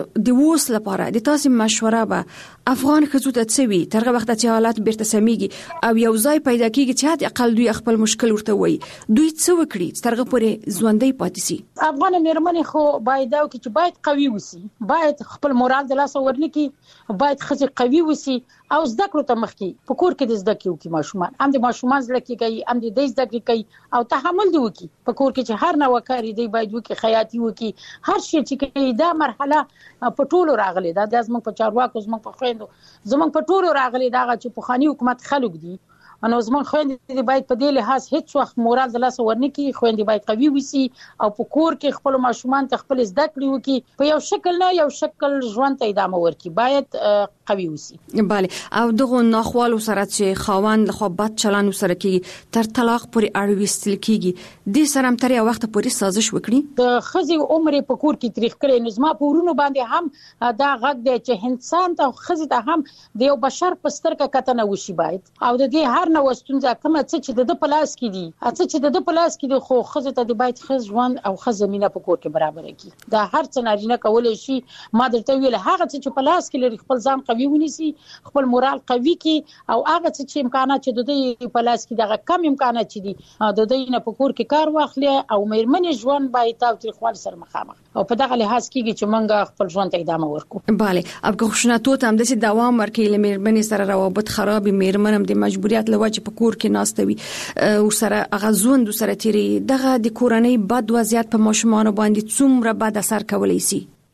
Speaker 13: د اوس لپاره د تاسو مشوره به افغان خزو ته څوي ترغه وخت چې حالات بیرته سميږي او یو ځای پیدا کیږي چې د اقل دوی خپل مشکل ورته وي دوی څه وکړي ترغه پورې ژوندۍ پاتې سي
Speaker 16: افغان میرمنې خو باید او چې باید قوي وسی باید خپل مورال د لاسه ورنکي باید خزه قوي وسی او زده کړو ته مخکي په کور کې د زده کړو کې ماشومان هم د ماشومان زده کې کوي هم د زده کړې کوي او تحمل دی وکي په کور کې چې هر نو کاری دی باید وکي خیاطي وکي هر شي چې کوي دا مرحله په ټولو راغلي دا د زموږ په چارواکو زموږ په خويندو زموږ په ټولو راغلي دا چې په خاني حکومت خلک دي انو زمون خويندې باید په دې لحاظ هیڅ وخت مورال د لاسه ورنکي خويندې باید قوي وسی او په کور کې خپل ماشومان ته خپل زده کړې وکي په یو شکل نه یو شکل ژوند ته ادامه ورکي باید قوي وسی
Speaker 13: bale او دغه ناخوالو سره چې خاوند له خوا بد چلند سره کیږي تر طلاق پورې اړ وستل کیږي د سره هم تر یو وخت پورې سازش وکړي
Speaker 16: د خزي عمر په کور کې تاریخ کړي نظام په ورونو باندې هم دا غږ دی چې انسان ته خزي ته هم د یو بشر په سترګه کتنه وشي باید او د دې هر نو ستونزه کومه څه چې د پلاس کې دي اڅه چې د پلاس کې دي خو خزه ته د باید خز ژوند او خز زمينه په کور کې برابر کړي دا هر څه نارینه کولای شي ما درته ویل هغه څه چې پلاس کې لري خپل ځان قوي ونیسي خپل مورال قوي کړي او هغه څه چې امکانات چې د دې پلاس کې دغه کم امکانات چې دي د دې نه په کور کې کار واخلي او مېرمنې ژوند باید تاوتریخوالي سره مخامخ او په دغه لحاظ کېږي چې موږ خپل ژوند ته ادامه ورکړو
Speaker 13: bale اب خشونتو ته هم د دوام ورکړي لمېرمنې سره روابط خراب مېرمنم د مجبوریت لوجه په کور کې ناستوي او سره غزوند سره تیری دغه د کورنۍ بد وضعیت په ماشومان باندې څومره بد اثر کولی شي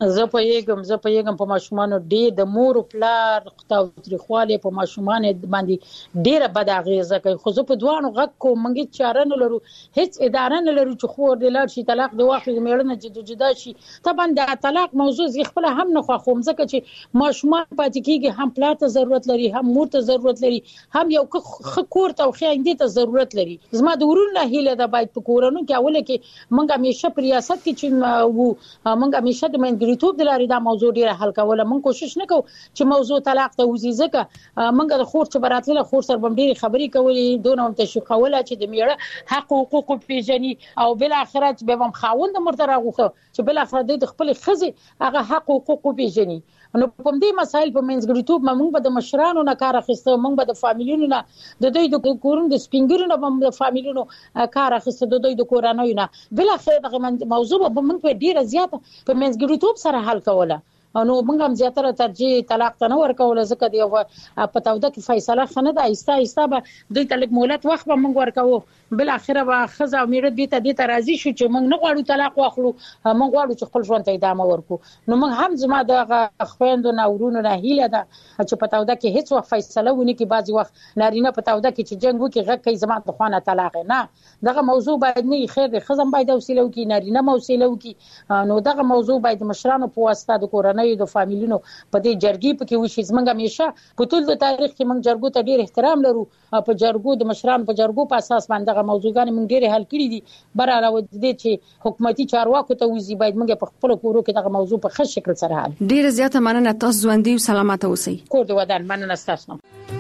Speaker 16: زه په یګم زه په یګم په ماشومان ډېر د مور او پلار او تریخواله په ماشومان باندې ډېر بد اغیزه کوي. خو زه په دوانو غږ کوم منګي چاره نه لرو، هیڅ اداره نه لرو چې خور د لار شي طلاق د واخلي میړنه چې جدا شي. طبعا د طلاق موضوع زی خپل هم نه خوښوم ځکه چې ماشومان پاتې کیږي، هم پلار ته ضرورت لري، هم مور ته ضرورت لري، هم یو ښه کور ته او خیاندې ته ضرورت لري. زما د ورونه هیله ده باید په کورونو کې اوله کې موږ همیشه په ریاست کې چې وو موږ همیشه د منګریتوب د لارې دا موضوع ډیره حل کوله. موږ کوشش نه کوو چې موضوع طلاق ته وزي ځکه موږ د خور چې براتله خور سره بم ډیره خبرې کولې دونه هم تشویقوله چې د میړه حق او حقوق پیژني او بل اخرت به هم خاوند مرته راغوخه چې بل اخرت د خپل خزي هغه حق او حقوق پیژني. نو په دې مسایل په منځګړیتوب موږ به د مشرانو نه کار اخیسته، موږ به د فامیلونو نه د دوی د کورونو د سپینګرونو نه د فامیلونو کار اخیسته، د دوی د کورانو نه. بل اخر دغه موضوع به موږ په ډیره زیاته په منځګړیتوب سره حل کوله. نو موږ هم زیاتره ترجیح طلاق ته نه ورکول ځکه دی په توده کې فیصله خنه ده، ایسته ایسته به دوی ته لږ مهلت وخت به موږ ورکوو. بل اخره به ښځه او میړه دې ته دې ته راضي شو چې موږ نه غواړو طلاق واخلو، موږ غواړو چې خپل ژوند ته ادامه ورکړو. نو موږ هم زما دغه خویندو نه ورونو نه هیله ده چې په توده کې هیڅ وخت فیصله ونه کړي. بعضې وخت نارینه په توده کې چې جنګ وکړي غږ کوي زما د خوا نه طلاق نه، دغه موضوع باید نه خیر دی. ښځه هم باید حوصله وکړي، نارینه هم حوصله وکړي. نو دغه موضوع باید د مشرانو په واسطه د کورنیو د فامیلونو په دې جرګې پکې وشي. زمونږ همیشه په ټول د تاریخ کې موږ جرګو ته ډېر احترام لرو، په جرګو د مشرانو په جرګو په اساس باندې دغه موضوعګانې موږ ډېرې حل کړي دي. بر علاوه د دې چې حکومتي چارواکو ته وځي باید موږ په خپل کورو کې دغه موضوع په ښه شکل سره حل.
Speaker 13: ډېر زیاته مننه، تاسو ژوندۍ او سلامت اوسئ.
Speaker 16: کور دې ودان. مننه ستاسو.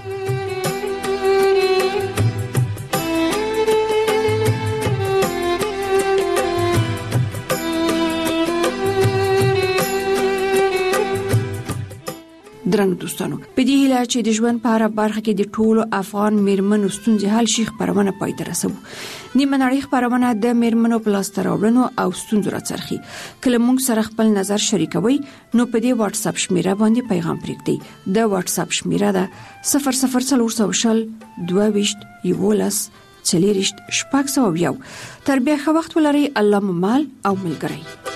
Speaker 13: درنو دوستانو، په دې هیله چې د ژوند په هر برخه کې د ټولو افغان میرمنو ستونزې حل شي خبرونه پای ته رسوو. نیمه نړۍ خبرونه د میرمنو په لاس ته راوړنو او ستونزو راڅرخي. کله موږ سره خپل نظر شریکوي نو په دې واتس اپ شمیره باندې پیغام پرېږدئ. د واتس اپ شمیره ده صفر صفر څلور شل دوه ویشت یولس څلېرویشت شپږ سوه یو. تر بیا ښه وخت ولرئ. الله مو مال او ملګری.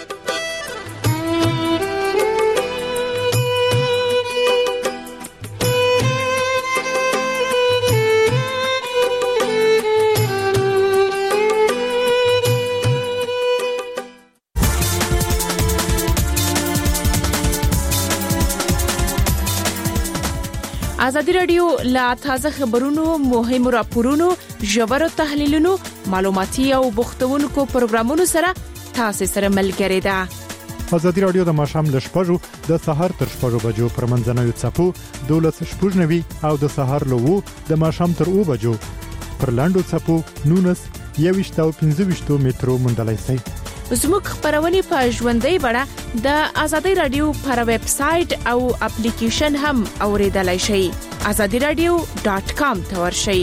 Speaker 3: ازادي رادیو لا تازه خبرونو، مهمو راپورونو، ژورو تحلیلونو، معلوماتي او بوختونکو پروګرامونو سره تاسو سره ملګری ده.
Speaker 4: ازادي رادیو د ماشام ل شپږو د سهار تر شپږو بجو پر منځنوي چپو دولس شپږنوي او د سهار له وو د ماشام تر اوو بجو پر لاندو چپو نونس یويشت او پنځه ویشت مترو مندلای سي.
Speaker 3: زموږ خبرونه په ژوندۍ بڼه د ازادي رادیو پر ویب سټ او اپلیکیشن هم اوریدلای شئ. azadi radio dot com ته ورشئ.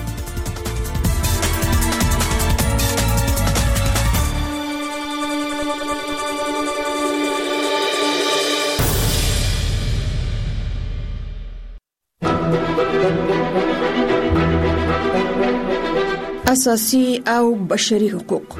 Speaker 13: اساسي او بشري حقوق.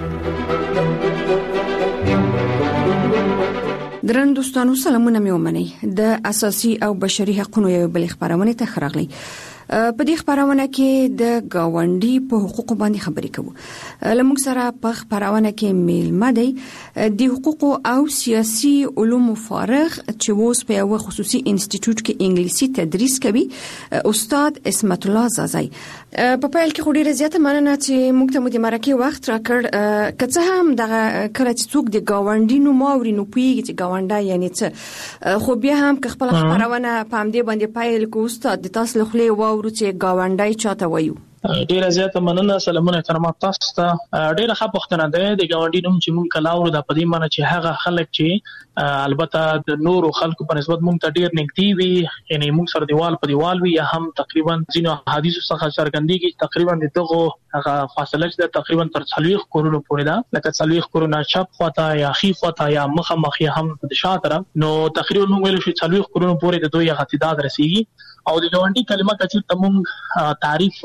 Speaker 13: درن دوستانو سلامونه مې ومنئ. د اساسي او بشري حقوقو یو بل خبرونه ته خراغلي. په دې خبرونه کې د گاونډي په حقوقو باندې خبرې کوو. لموږ سره په خبرونه کې میلمه دی د حقوقو او سیاسي علومو فارغ چې اوس په یو خصوصي انسټیټیوټ کې انګلیسي تدریس کوي، استاد اسمت الله زازای. په پیل کې خوري زیاته مننه چې موږ ته د مرکه وخت راکړ. کڅه هم دغه کړه چې څوک د گاونډي نو ماوري نو پیږي چې گاونډا یعنی څه، خو بیا هم که خپل خبرونه په همدې باندې پیل کو استاد د تاسو له خلې ورو چې گاونډای چاته وایو.
Speaker 17: ډیره زیاته مننه. سلامونه احترامات تاسو ته. ډیره ښه پوښتنه ده. د گاونډي نوم چې مونږ کلاورو د پدې معنی چې هغه خلک چې البته د نورو خلکو په نسبت مونږ ته ډیر نږدې وي، یعنی مونږ سره دیوال په دیوال وي، یا هم تقریبا ځینو حدیثو څخه څرګندېږي تقریبا دغه هغه فاصله چې تقریبا تر څلوېښت کورونو پورې ده، لکه څلوېښت کورونه چپ خواته یا خي خواته یا مخه مخ یا هم د شا طرف. نو تقریبا موږ ویل شو څلوېښت کورونو پورې د دوی غتیداد رسیږي. او د گاونډي کلمه کچې ته مونږ تعریف ورته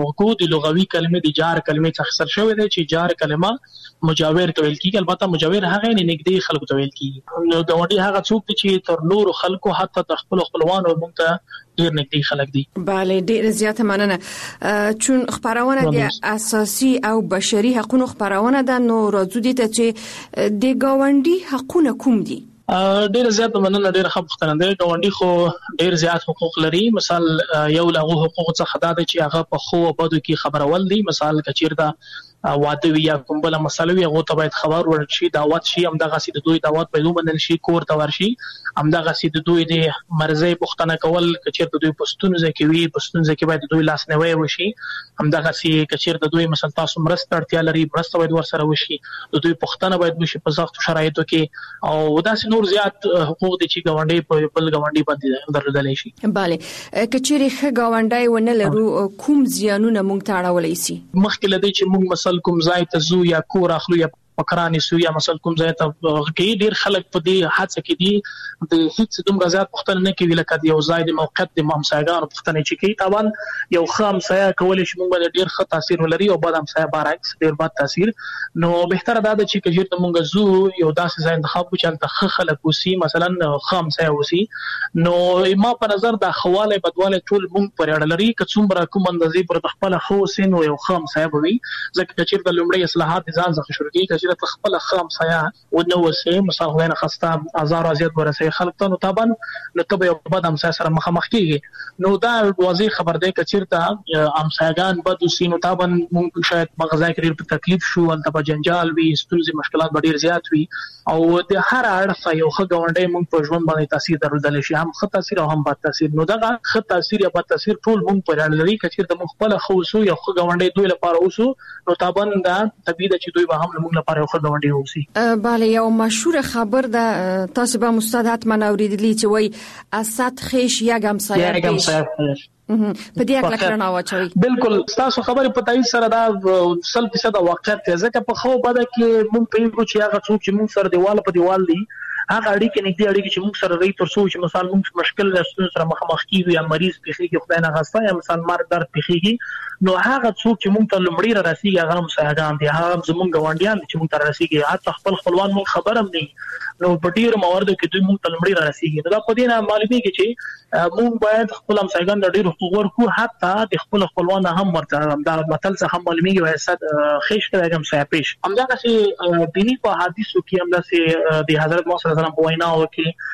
Speaker 17: موقع د لغوي کلمې د جار کلمې څخه اخیستل شوی دی چې جار کلمه مجاور ته ویل کیږي. البته مجاور هغه نه نږدې خلکو ته ویل کیږي. نو ګاونډي هغه څوک دي چې تر نورو خلکو حتی د خپل خپلوانو مونږ ته ډیر نږدې خلک دي.
Speaker 13: بله ډیر زیاته مننه. چون خبرونه د اساسي او بشري حقوقو خبرونه ده، نو راځو دي ته چې د ګاونډي حقوقونه کوم دي؟
Speaker 17: ډیر زیات مننه. ډیر ښه پوښتنه ده. ګاونډي خو ډیر زیات حقوق لري. مثال یو له حقوقو څخه دا ده چې هغه په خو او بدو کې خبرول دي. مثال کچیرته واده وی یا کوم بل مسله وي هغه ته باید خبر ورشي، دعوت شي، همدغه سي د دوی دعوت په ومنل شي، کور ته ورشي، همدغه سي د دوی د مرزي پوښتنه کول کچیرته دوی پښتون ځکه وي پښتون ځکه باید دوی لاس نه وي وشي، همدغه سي کچیرته دوی مثلا تاسو مرسته اړتیا لري مرسته باید ورسره وشي، د دوی پښتنه باید وشي په سخت شرایطو کې. او داسې نور زیات حقوق دي چې ګاونډي په بل ګاونډي باندې درلودل شي.
Speaker 13: bale کچيري ښه ګاونډي ونه لرو کوم زیانونه مونږ ته اړولای شي؟
Speaker 17: مخکې لدی چې مونږ مثال کوم ځای ته زو یا کور اخلو یا پکرانی سو یا مثلا کوم ځای ته کې ډیر خلک په دې حادثه کې دي د هیڅ دومره زیات پښتنه نه کوي لکه د یو ځای د موقعیت د همسایګانو پښتنه چې کوي. طبعا یو خام سایه کول شي مونږ باندې ډیر ښه تاثیر ولري او بعد هم سایه برعکس ډیر بد تاثیر. نو بهتره دا ده چې کجیر مونږ زو یو داسې ځای انتخاب وکړو چې ته خلک وسی مثلا خام سایه وسی. نو ما په نظر د خواله بدواله ټول مونږ پر اړه لري که څومره کوم اندازې پر خپل خو سین او یو خام سایه وي ځکه چې د لومړی اصلاحات ځان ځخه شروع کیږي چې خپل خام سایه ونو وسی مثلا غوښنه خسته هزار ازیات ورسې خلک ته نو طبعا نو ته یو بد هم سره مخامخ کیږي. نو دا واضح خبر ده چې چیرته امسایگان بد وسینو طبعا مونږ شاید مغزا کې په تکلیف شو ان ته جنجال وي ستونزې مشکلات ډیر زیات وي او د هر اړخ یو ښه ګاونډي مونږ په ژوند باندې تاثیر درلودل شي هم ښه تاثیر او هم بد تاثیر. نو دا ښه تاثیر یا بد تاثیر ټول مونږ پر اړه لري چې چیرته مخ خپل خو سو یو ښه ګاونډي دوی لپاره اوسو نو طبعا دا طبيعي ده چې دوی به هم مونږ لپاره یو ښه ګاونډي اوسي.
Speaker 13: bale یو مشهور خبر ده تاسو به مستعد من اوریدلی چې وای اسد خیش یګم سایه
Speaker 17: یګم سایه
Speaker 13: په دې اړه کړنه واچوي.
Speaker 17: بالکل تاسو خبرې په تایید سره دا سل فیصد واقعیت ده ځکه په خو بده کې مونږ پیغو چې هغه څوک چې مونږ سره دیواله په دیوال دي هغه اړیکې نږدې اړیکې چې موږ سره ری تر څو چې مثلا موږ مشکل رسول سره مخامخ کیږي یا مریض پیخي خدای نه غوښته یا مثلا مرګ درد پیخيږي نو هغه څوک چې موږ ته لمړی را رسیږي هغه هم سیاګان دي هغه زمونږ غونډیان چې موږ ته رسیږي حتی خپل خپلوان موږ خبرم نه نو په ډیر مواردو کې دوی موږ ته لمړی را رسیږي. دا په دې نه معلومیږي چې موږ باید خپل هم سیاګان د ډیر حقوق ورکو حتی د خپل خپلوان هم ورته دا متل څه هم معلومیږي وای صد خیش کوي هم سیا پیش همدا چې دینی په حدیثو کې هم لاسه د حضرت محمد صلی الله علیه وسلم په وینا او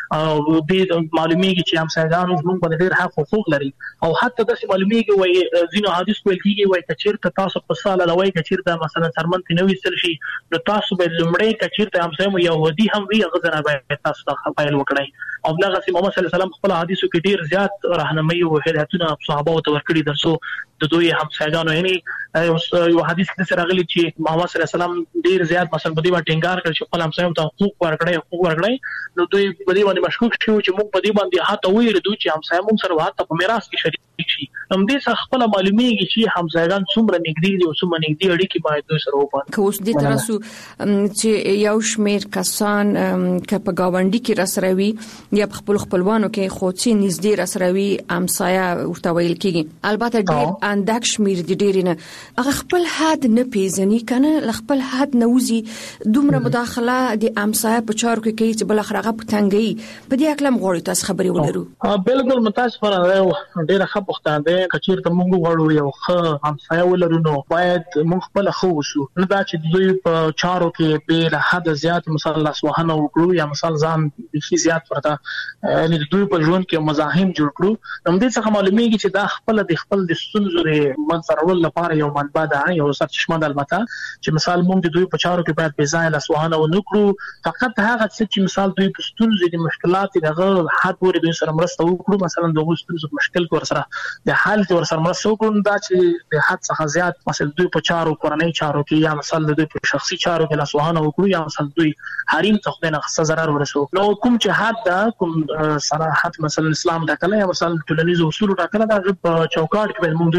Speaker 17: او د معلومیږي چې هم سیاګان موږ باندې ډیر حق حقوق لري او حتی د معلومیږي وای ځینو حدیث ویل کیږي وای کچیرته تاسو په ساله لوي کچیرته مثلا سرمن تنوي سل شي نو تاسو به لمړی کچیرته هم سم يهودي هم وي غزنه به تاسو ته خپل وکړي او بلغه سي محمد صلی الله علیه وسلم خپل حدیثو کې ډیر زیات راهنمایي او هدایتونه صحابه او ورکړي درسو د دوی هم سیاګانو یعنی یو حدیث کې سره غلي چې محمد صلی الله علیه وسلم ډیر زیات مثلا په دې باندې ټینګار کړ چې خپل هم سم ته حقوق ورکړي حقوق ورکړي نو دوی په دې باندې مشکوک شو چې موږ په دې باندې هاته ویل دوی چې هم سم سره هاته په میراث کې شریک شي هم دې څخه خپل معلومیږي چې هم سیاګان څومره نږدې دي او څومره نږدې اړیکې باید دوی سره وپاره.
Speaker 13: که اوس دې ترسو چې یو شمیر کسان ک په گاونډي کې راسروي یا په خپل خپلوانو کې خوڅي نږدې راسروي امسایا ورته ویل کیږي البته ډیر اندک شمیر دي ډیر نه هغه خپل حد نه پیژني کنه خپل حد نه وزي دومره مداخله د امسایا په چارو کې کوي چې بل اخر هغه پټنګي په دې اکلم غوړي تاسو خبري ولرو.
Speaker 17: بالکل متاسفانه ډیر ښه پښتانه ده کچیر ته موږ غواړو یو ښه امسایا ولرو نو باید موږ خپل خو وسو نه دا چې دوی په چارو کې به له حد زیات مثلا لاسوهنه وکړو یا مثلا ځان بشي زیات ورته یعنی دوی په ژوند کې مزاحم جوړ کړو نو دې څخه معلومیږي چې دا خپل د خپل د ستونزو د منځرول لپاره یو منبع ده یو سرچشمه ده البته چې مثال موږ د دوی په چارو کې باید بې ځای لاسوهنه ونکړو فقط هغه چې مثال دوی په ستونزو د مشکلات دغه حد ورې دوی سره مرسته وکړو مثلا دغه ستونزو مشکل ور سره د حل ور سره مرسته وکړو دا چې د حد څخه زیات مثلا دوی په چارو کورنۍ چارو کې یا مثلا دوی په شخصي چارو کې لاسوهنه وکړو یا مثلا دوی حریم ته خدای نه خصه zarar ورسو نو کوم چې حد دا کوم صراحت مثلا اسلام دا کله یا مثلا ټولنیز اصول دا کله دا په چوکاټ کې موږ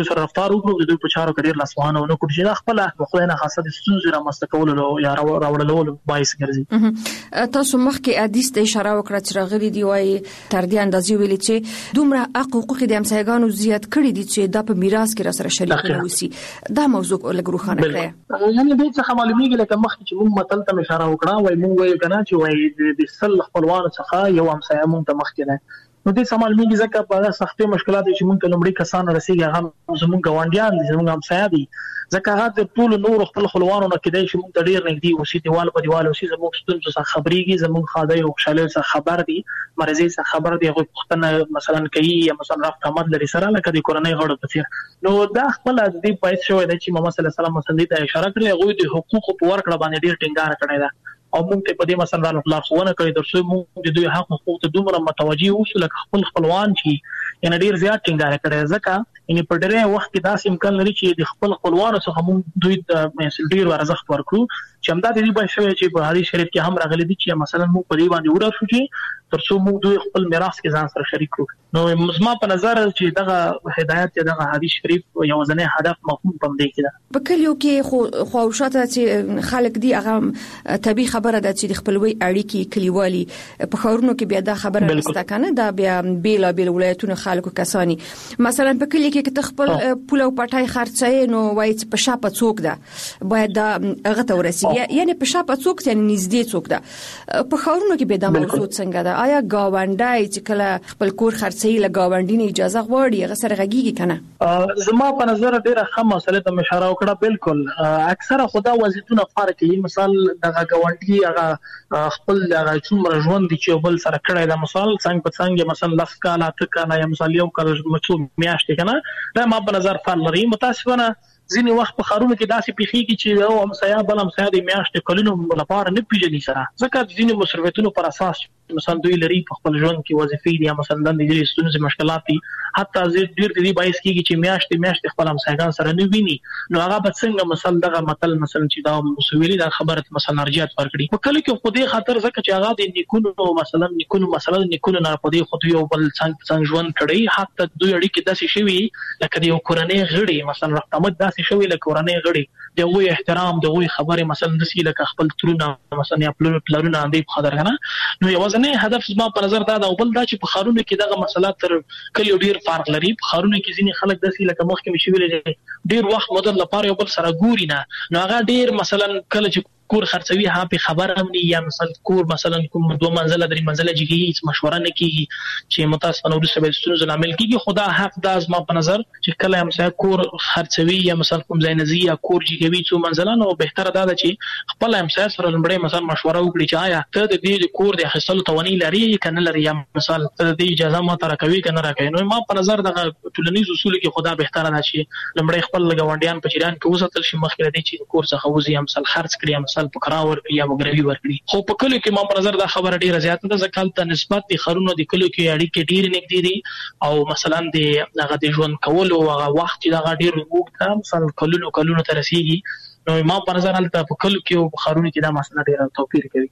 Speaker 17: دوی سره رفتار وکړو، د دوی په چارو کې ډیر لاسوهنه ونه کړو چې خپل خپل نه خاصه د ستونزې رامنځته کولو یا راوړلو باعث ګرځي.
Speaker 13: تاسو مخکې حدیث ته اشاره وکړه چې راغلي دی وايي تر دې اندازې ویلي چې دومره حق حقوق د همسایګانو زیات کړي دي چې دا په میراث کې را سره شریک نه وسی. دا موضوع لګ روښانه کړئ.
Speaker 17: یعنی د څه معلومیږي لکه مخکې چې موږ متل ته اشاره وکړه وای موږ وایو کنه چې وای د سل خپلوانو څخه یو همسایه موږ ته مخکې نه، نو د سمال میږي ځکه په سختي مشکلات چې موږ ته لمړي کسان رسیږي هغه زموږ ګاونډیان دي، زموږ همسایه دي، ځکه هغه د ټول نور خپل خپلوانو نه کېدای شي موږ ته ډیر نږدې وسی، دیوال په دیوال وسی، زموږ ستونزو څخه خبريږي، زموږ خاده او خوشاله څخه خبر دي، مرزي څخه خبر دي، هغه پښتنه مثلا کوي یا مثلا رافت احمد لري سره لکه د کورنۍ غړو په څیر. نو دا خپل د دې پایښت شوی دی چې محمد صلی الله علیه وسلم مسندې ته اشاره کړې، هغه د حقوقو په ورکړه باندې ډیر ټینګار کړی دی او موږ ته په دې مثلا لارښوونه کړې درڅو موږ د دوی حق حقوق ته دومره متوجي اوسو لکه خپل خپلوان چې یعنی ډیر زیات ټینګار کړی، ځکه یعنی په ډېر وخت کې داسې امکان لري چې د خپل خپلوانو څخه موږ دوی ته ډیر ارزښت ورکړو چې همدا د دې په شوی چې په حدیث شریف کې هم راغلي دي چې مثلا موږ په دې باندې ورسو چې ترڅو موږ دوی خپل میراث کې ځان سره شریک کړو. نو زما په نظر چې دغه هدایت یا دغه حدیث شریف یو ځنې هدف مفهوم پم دی کړه.
Speaker 13: په کلیو کې خو خواوشاته چې خلک دی هغه طبي خبره ده چې د خپلوي اړیکې کلیوالي په خاورونو کې بیا دا خبره نشته کنه، دا بیا بیل بیل ولایتونو خلکو کسانی مثلا په کلی کې چې خپل پوله او پټای خرڅای نو وایي چې په شاپه څوک ده باید دا هغه ته ورسیږي، یعنی په شاپه څوک یعنی نږدې څوک ده. په خاورونو کې به دا موضوع څنګه ده؟ آیا گاونډای چې کله خپل کور خرڅي له گاونډي نه اجازه غواړي هغه سره غږیږي کنه؟
Speaker 17: زما په نظر ډیره ښه مسله ته اشاره وکړه. بالکل اکثره خدا وضعیتونه فرق کوي، مثال دغه گاونډي هغه خپل هغه څومره ژوند دي چې بل سره کړی دا مثال څنګه په څنګه مثلا لس کاله اته کاله یا مثال یو کال مڅو میاشتې کنه، دا ما په نظر فرق لري. متاسفانه ځینې وخت په خارونو کې داسې پیخیږي چې یو همسایه بل همسایه د میاشتې کلونو لپاره نه پیژني سره، ځکه ځینې مصرفیتونو پر اساس مثلا دوی لري په خپل ژوند کې وظیفې دي یا مثلا د دې ستونزې مشکلات دي، حتی ډېر ډېر دې باعث کیږي چې میاشتې میاشتې خپل همسایگان سره نه ویني. نو هغه به څنګه مثلا دغه متل مثلا چې دا مسویلی دا خبره مثلا ارجحیت ورکړي په کله کې خو دې خاطر ځکه چې هغه د نیکونو مثلا نیکونو مثلا نیکونو نه په دې خو یو بل څنګه څنګه ژوند کړي، حتی دوی اړیکې داسې شوي لکه د یو کورنۍ غړي مثلا رحمت داسې شوي لکه کورنۍ غړي د وی احترام د وی خبره مثلا داسې لکه خپل ترونه مثلا یا پلرونه اندې په خاطر کنه. نو یو ځنه هدف زما په نظر دا د بل دا چې په خارونو کې دغه مسله تر کلیو ډیر فرق لري. په خارونو کې ځینې خلک داسې لکه مخکې مشي ویل ډیر وخت مدد لپاره یو بل سره ګوري نه، نو هغه ډیر مثلا کله چې کور خرڅوي ها په خبره هم یا مثلا کور مثلا کوم دوه منزله درې منزله جګي مشوره نه کیږي چې متاسفانه ورسره به ستونزې عامل کیږي. خدا حق دا زما په نظر چې کله هم سره کور خرڅوي یا مثلا کوم ځای نزي یا کور جګوي څو منزله، نو بهتره دا ده چې خپل هم سره سره لمړی مثلا مشوره وکړي چې آیا ته د دې کور د اخیستلو توانې لري کنه لري، یا مثلا ته د اجازه ما تر کوي کنه راکوي. نو ما په نظر د ټولنیز اصول کې خدا بهتره ده چې لمړی خپل ګاونډیان په جریان کې وساتل شي مخکې د دې چې کور څخه وزي هم مثلا خرڅ کړي مثلا په کراور یا وګړي ورکړي. خو په کلو کې ما په نظر دا خبره ډیره زیاته ده ځکه ته نسبت د خرونو د کلو کې اړیکې ډیر نږدې دي او مثلا د هغه د ژوند کولو هغه وخت چې دا ډیر وګړه مثلا کلونو کلونو تر رسیدي. نو ما په نظر حالت په کلو کې او په خرونو کې دا مسله ډیره توپیر کوي.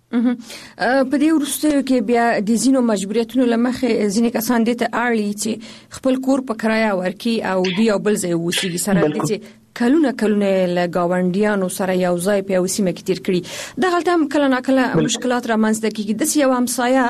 Speaker 13: په دې ورسته کې بیا د زینو مجبوریتونو لمخه ځینې کسان دي ته اړي چې خپل کور په کرایه ورکي او دی او بل ځای وسیږي سره دي کلونه کلونه له گاونډیانو سره یو ځای په وسیمه کې تیر کړی. دا غلطه هم کله ناکله مشکلات را منځته کیږي. د یو همسایه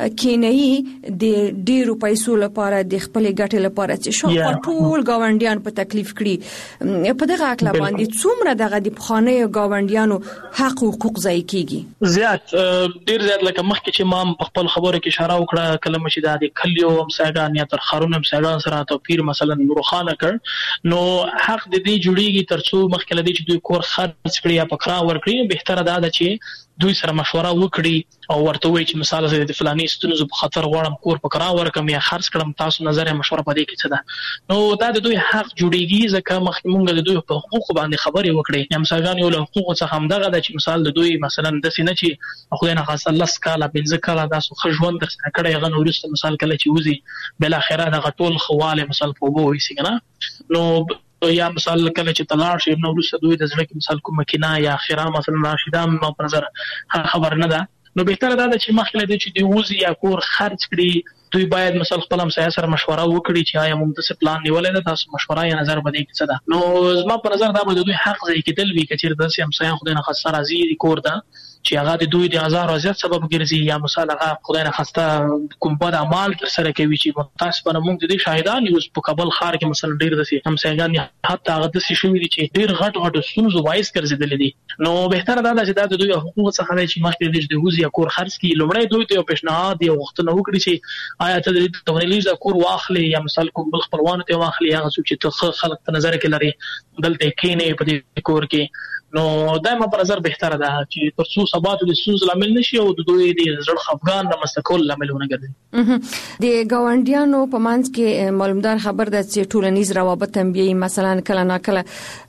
Speaker 13: کینې د ډیرو پیسو لپاره د خپل ګټې لپاره چې شو ټول گاونډیان په تکلیف کړي. په دغه اکل باندې څومره دغه د خانه گاونډیانو حق او حقوق ځای کیږي؟
Speaker 17: زیات ډیر زیات لکه مخکې چې ما په خپل خبره کې اشاره وکړه کله مشي د کلیو همسایگان یا تر خارونو همسایگان سره توپیر مثلا روخانه کړ، نو حق د دې جوړیږي ترڅو مخکې لدی چې دوی کور خرڅ کړي یا پکرا ورکړي. بهتره دا ده چې دوی سره مشوره وکړي او ورته وایي چې مثال زه د فلاني ستونزو په خاطر غواړم کور پکرا ورکم یا خرڅ کړم، تاسو نظر مشوره پدې کې څه ده؟ نو دا د دوی حق جوړیږي ځکه مخکې مونږ د دوی په حقوق باندې خبرې وکړي. همسایگان یو له حقوق څخه هم دغه ده چې مثال د دوی مثلا د سینې چې خو نه خاصه لس کاله پنځه کاله تاسو خو ژوند درسته کړی غن ورسته مثال کله چې وزي بل اخره دغه ټول خواله مثال په وو وي سینه، نو یا مثال کله چې تلاړ شي نو ورسره دوی د ځل کې مثال کوم مکینه یا اخره مثلا راشدام ما په نظر خبر نه ده. نو بهتره ده چې مخکې د چې دی وزي یا کور خرڅ کړي دوی باید مثلا خپل همسایه سره مشوره وکړي چې آیا موږ د پلان نیولای ده تاسو مشوره یې نظر بده کې څه ده. نو زما په نظر دا به دوی حق ځای کې دل وی کچیر د همسایه خدای نه خاصه راځي کور ده چې هغه د دوی د هزار ازیات سبب ګرځي یا مثلا هغه خدای نه خاصه کوم بد اعمال تر سره کوي چې متاسفانه موږ د دې شاهدان یو په کابل ښار کې مثلا ډیر د همسایګان حتی هغه د شومې دي چې ډیر غټ غټ ستونزو وایس ګرځیدل دي. نو بهتره دا ده چې د دوی حقوق څخه دی چې مخکې د هوزي کور خرڅ کی لومړی دوی ته پیشنهاد دی وختونه وکړي چې آیا ته د تونلیز کور واخلي یا مثلا کوم بل خپلوان ته واخلي هغه څه چې خلک په نظر کې لري دلته کېنه په دې کور کې. نو دایمه پر نظر بهتره ده چې ترڅو ثبات د سوز لامل نشي او د دوی د زړه خفقان د مستقل لامل ونه ګرځي.
Speaker 13: د گاونډیانو په منځ کې معلومدار خبر ده چې ټولنیز روابط هم بي مثلا کله نا کله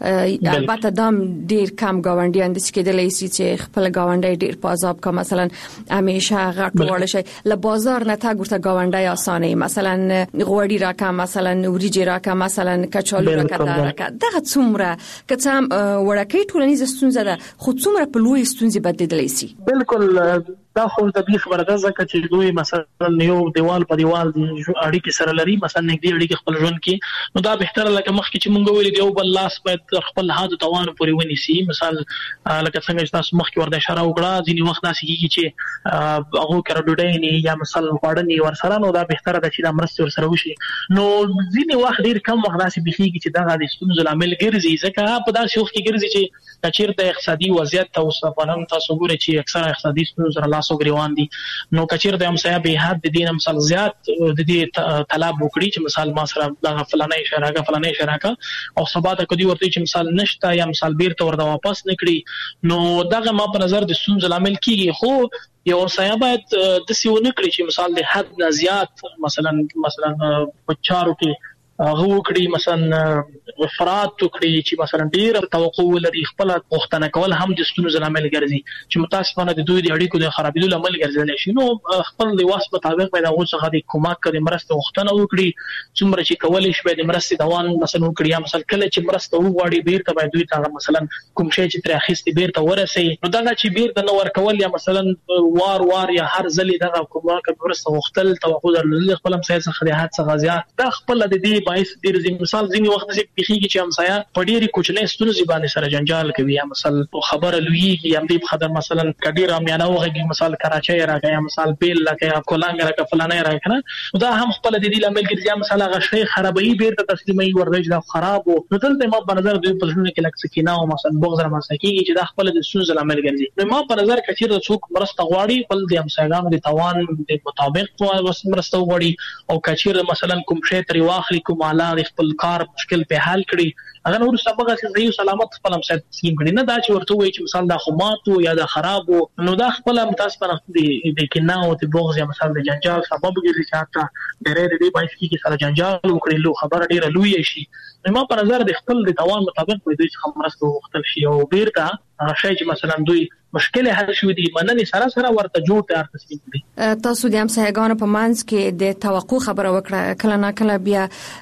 Speaker 13: البته دام ډیر کم گاونډیان د سکیدلې سي چې خپل گاونډي ډیر په عذاب کا مثلا همیشه غټ وړل شي ل بازار نه تا ګورته گاونډي اسانه مثلا غوړی راکا مثلا وریجی راکا مثلا کچالو راکا راکا دغه څومره کڅم وړکې ټولنیز ستونزه ده خو څومره په لوی ستونزې بدلېدلی سي.
Speaker 17: بالکل دا خو د دې خبره ده ځکه چې دوی مثلا یو دیوال په دیوال د اړیکې سره لري مثلا نږدې اړیکې خپل ژوند کې نو دا بهتره لکه مخکې چې مونږ ویل دی یو بل لاس باید خپل حد توان پورې ونیسي. مثال لکه څنګه چې تاسو مخکې ورته اشاره وکړه ځینې وخت داسې کېږي چې هغه کړه ډوډۍ نه یا مثلا خوړنې ورسره نو دا بهتره ده چې دا مرسته ورسره وشي. نو ځینې وخت ډیر کم وخت داسې بخیږي چې دا د ستونزو لامل ګرځي ځکه په داسې وخت کې ګرځي چې کچیرته اقتصادي وضعیت تاسو په نن تاسو ګورئ چې اکثره اقتصادي ستونزې سره لاس او ګریوان دي. نو کچیرته همسایه به حد د دین مثال زیات د دې طلب وکړي چې مثال ما سره دا فلانه شراکه فلانه شراکه او سبا ته کدي ورته چې مثال نشته یا مثال بیرته ورته واپس نکړي نو دغه ما په نظر د ستونزې لامل کیږي. خو یو همسایه باید د سیونه کړی چې مثال د حد نه زیات مثلا مثلا په چارو کې هغه وکړي مثلا افراط وکړي چې مثلا ډیر توقع لري خپل غوښتنه کول هم د ستونزو لامل ګرځي چې متاسفانه د دوی د اړیکو د خرابېدو لامل ګرځي شي. نو خپل د واس مطابق پیدا غوښه د کومک کړي مرسته غوښتنه وکړي څومره چې کولای شي د مرستې دوام مثلا وکړي یا مثلا کله چې مرسته وغواړي بیرته باید دوی ته مثلا کوم شی چې تر اخیستي بیرته ورسي نو دا چې بیرته نو ورکول یا مثلا وار وار یا هر ځلې دغه کومک مرسته غوښتل توقع درلودل خپل هم سیاست خدایات څخه زیات دا خپل د دې باعث ډیر ځین مثال ځینې وخت چې بخیږي چې همسایه په ډېرې کوچنۍ ستونزې باندې سره جنجال کوي یا مثال خبره لویږي یا دې خبره مثلا کډیر امیانه وغږي مثال کراچۍ راکا یا مثال بیل لکه یا کولانګ راکا فلانه راکنه دا هم خپل د دې لامل ګرځي مثال هغه شی خرابوي بیرته تسلیمي ورځ دا خراب او دلته ما په نظر دوی په ژوند کې لکه سکینه او مثلا بغض رامنځته چې دا خپل د ستونزې لامل ګرځي. نو ما په نظر کې چې څوک مرسته غواړي بل د همسایګانو د توان د مطابق مرسته غواړي او کچیر مثلا کوم شی تر واخلي کوم اعلی خپل کار مشکل په حل کړي هغه نور سبق چې زیو سلامت خپل هم سات تسلیم کړي نه دا چې ورته وایي چې مثال دا خمات یا دا خراب نو دا خپل هم تاسو په د کینه او د بغض یا مثال د جنجال سبب ګرځي چې حتی ډېرې دې باعث کیږي چې سره جنجال وکړي لو خبره ډیره لوی شي. نو ما په نظر د خپل د توان مطابق په دې څخه مرسته وکړل شي او بیرته هغه شی چې مثلا دوی مشکل حل شو دي مننه سره سره ورته جوړ تیار تسلیم دي.
Speaker 13: تاسو د همسایګانو په منځ کې د توقع خبره وکړه کله نه کله بیا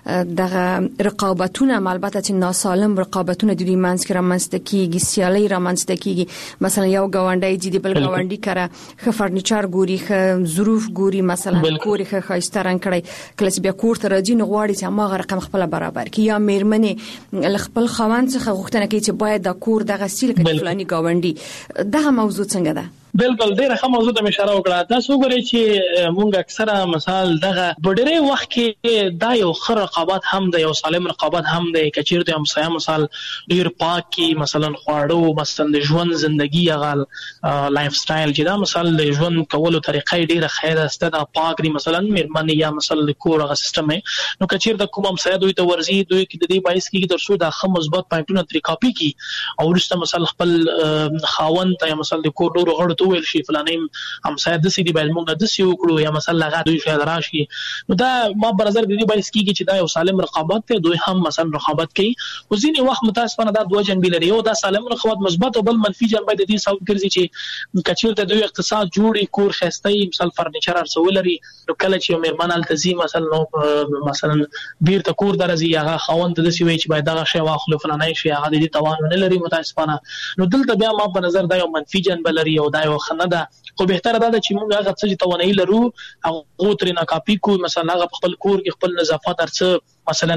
Speaker 13: دغه رقابتونه البته چې ناسالم رقابتونه د دې منځ کې رامنځته کیږي سیالي رامنځته کیږي مثلا یو گاونډي چې د بل گاونډي کړه خ فرنیچر ګوري خ ظروف ګوري مثلا کوري خ خاصه رنگ کړي کله بیا کور ته راځي نو غواړي چې ما رقم خپل برابر کړي یا میرمنې خپل خوند څخه غوښتنه کوي چې باید د کور دغه سیل کې فلاني گاونډي دا موضوع څنګه ده؟
Speaker 17: بالکل ډیره ښه موضوع ته اشاره وکړه. تاسو ګورئ چې مونږ اکثره مثال دغه ډېرې وخت کې دا یو ښه رقابت هم دی یو سالم رقابت هم دی کچیر د همسایه مثال ډیر پاکي مثلا خواړو مثلا د ژوند ژوندۍ هغه لایف سټایل چې دا مثال د ژوند کولو طریقې ډیره خیره است دا پاک دی مثلا مېرمنې یا مثلا د کور هغه سیستم نو کچیر د کوم همسایه دوی ته ورزي دوی کې د دې باعث کېږي ترڅو دا ښه مثبت پوینټونه ترې کاپي کی او ورسته مثلا خپل خاوند ته مثلا د کور ډورو غړو ویل شي فلانه همسایه د سې دی باید موږ د سې وکړو یا مثلا هغه دوی شاید راشي نو دا ما په نظر د دې باعث کیږي چې دا یو سالم رقابت ته دوی هم مثلا رقابت کوي او ځینې وخت متاسفانه دا دوه جنبې لري یو دا سالم رقابت مثبت او بل منفي جنبه د دې سبب ګرځي چې کچیر د دوی اقتصاد جوړي کور خستای مثلا فرنیچر ارسول لري نو کله چې مېرمن التزي مثلا نو مثلا بیرته کور درځي هغه خوند د سې وی چې باید دا شی واخلو فلانه شي هغه د دې توان نه لري متاسفانه نو دلته بیا ما په نظر دا یو منفي جنبه لري او دا یو خنه ده خو به تر دا چې موږ هغه څه چې توانایي لرو هغه ترې نه کاپی کو مثلا هغه خپل کور کې خپل نظافت ارڅ مثلا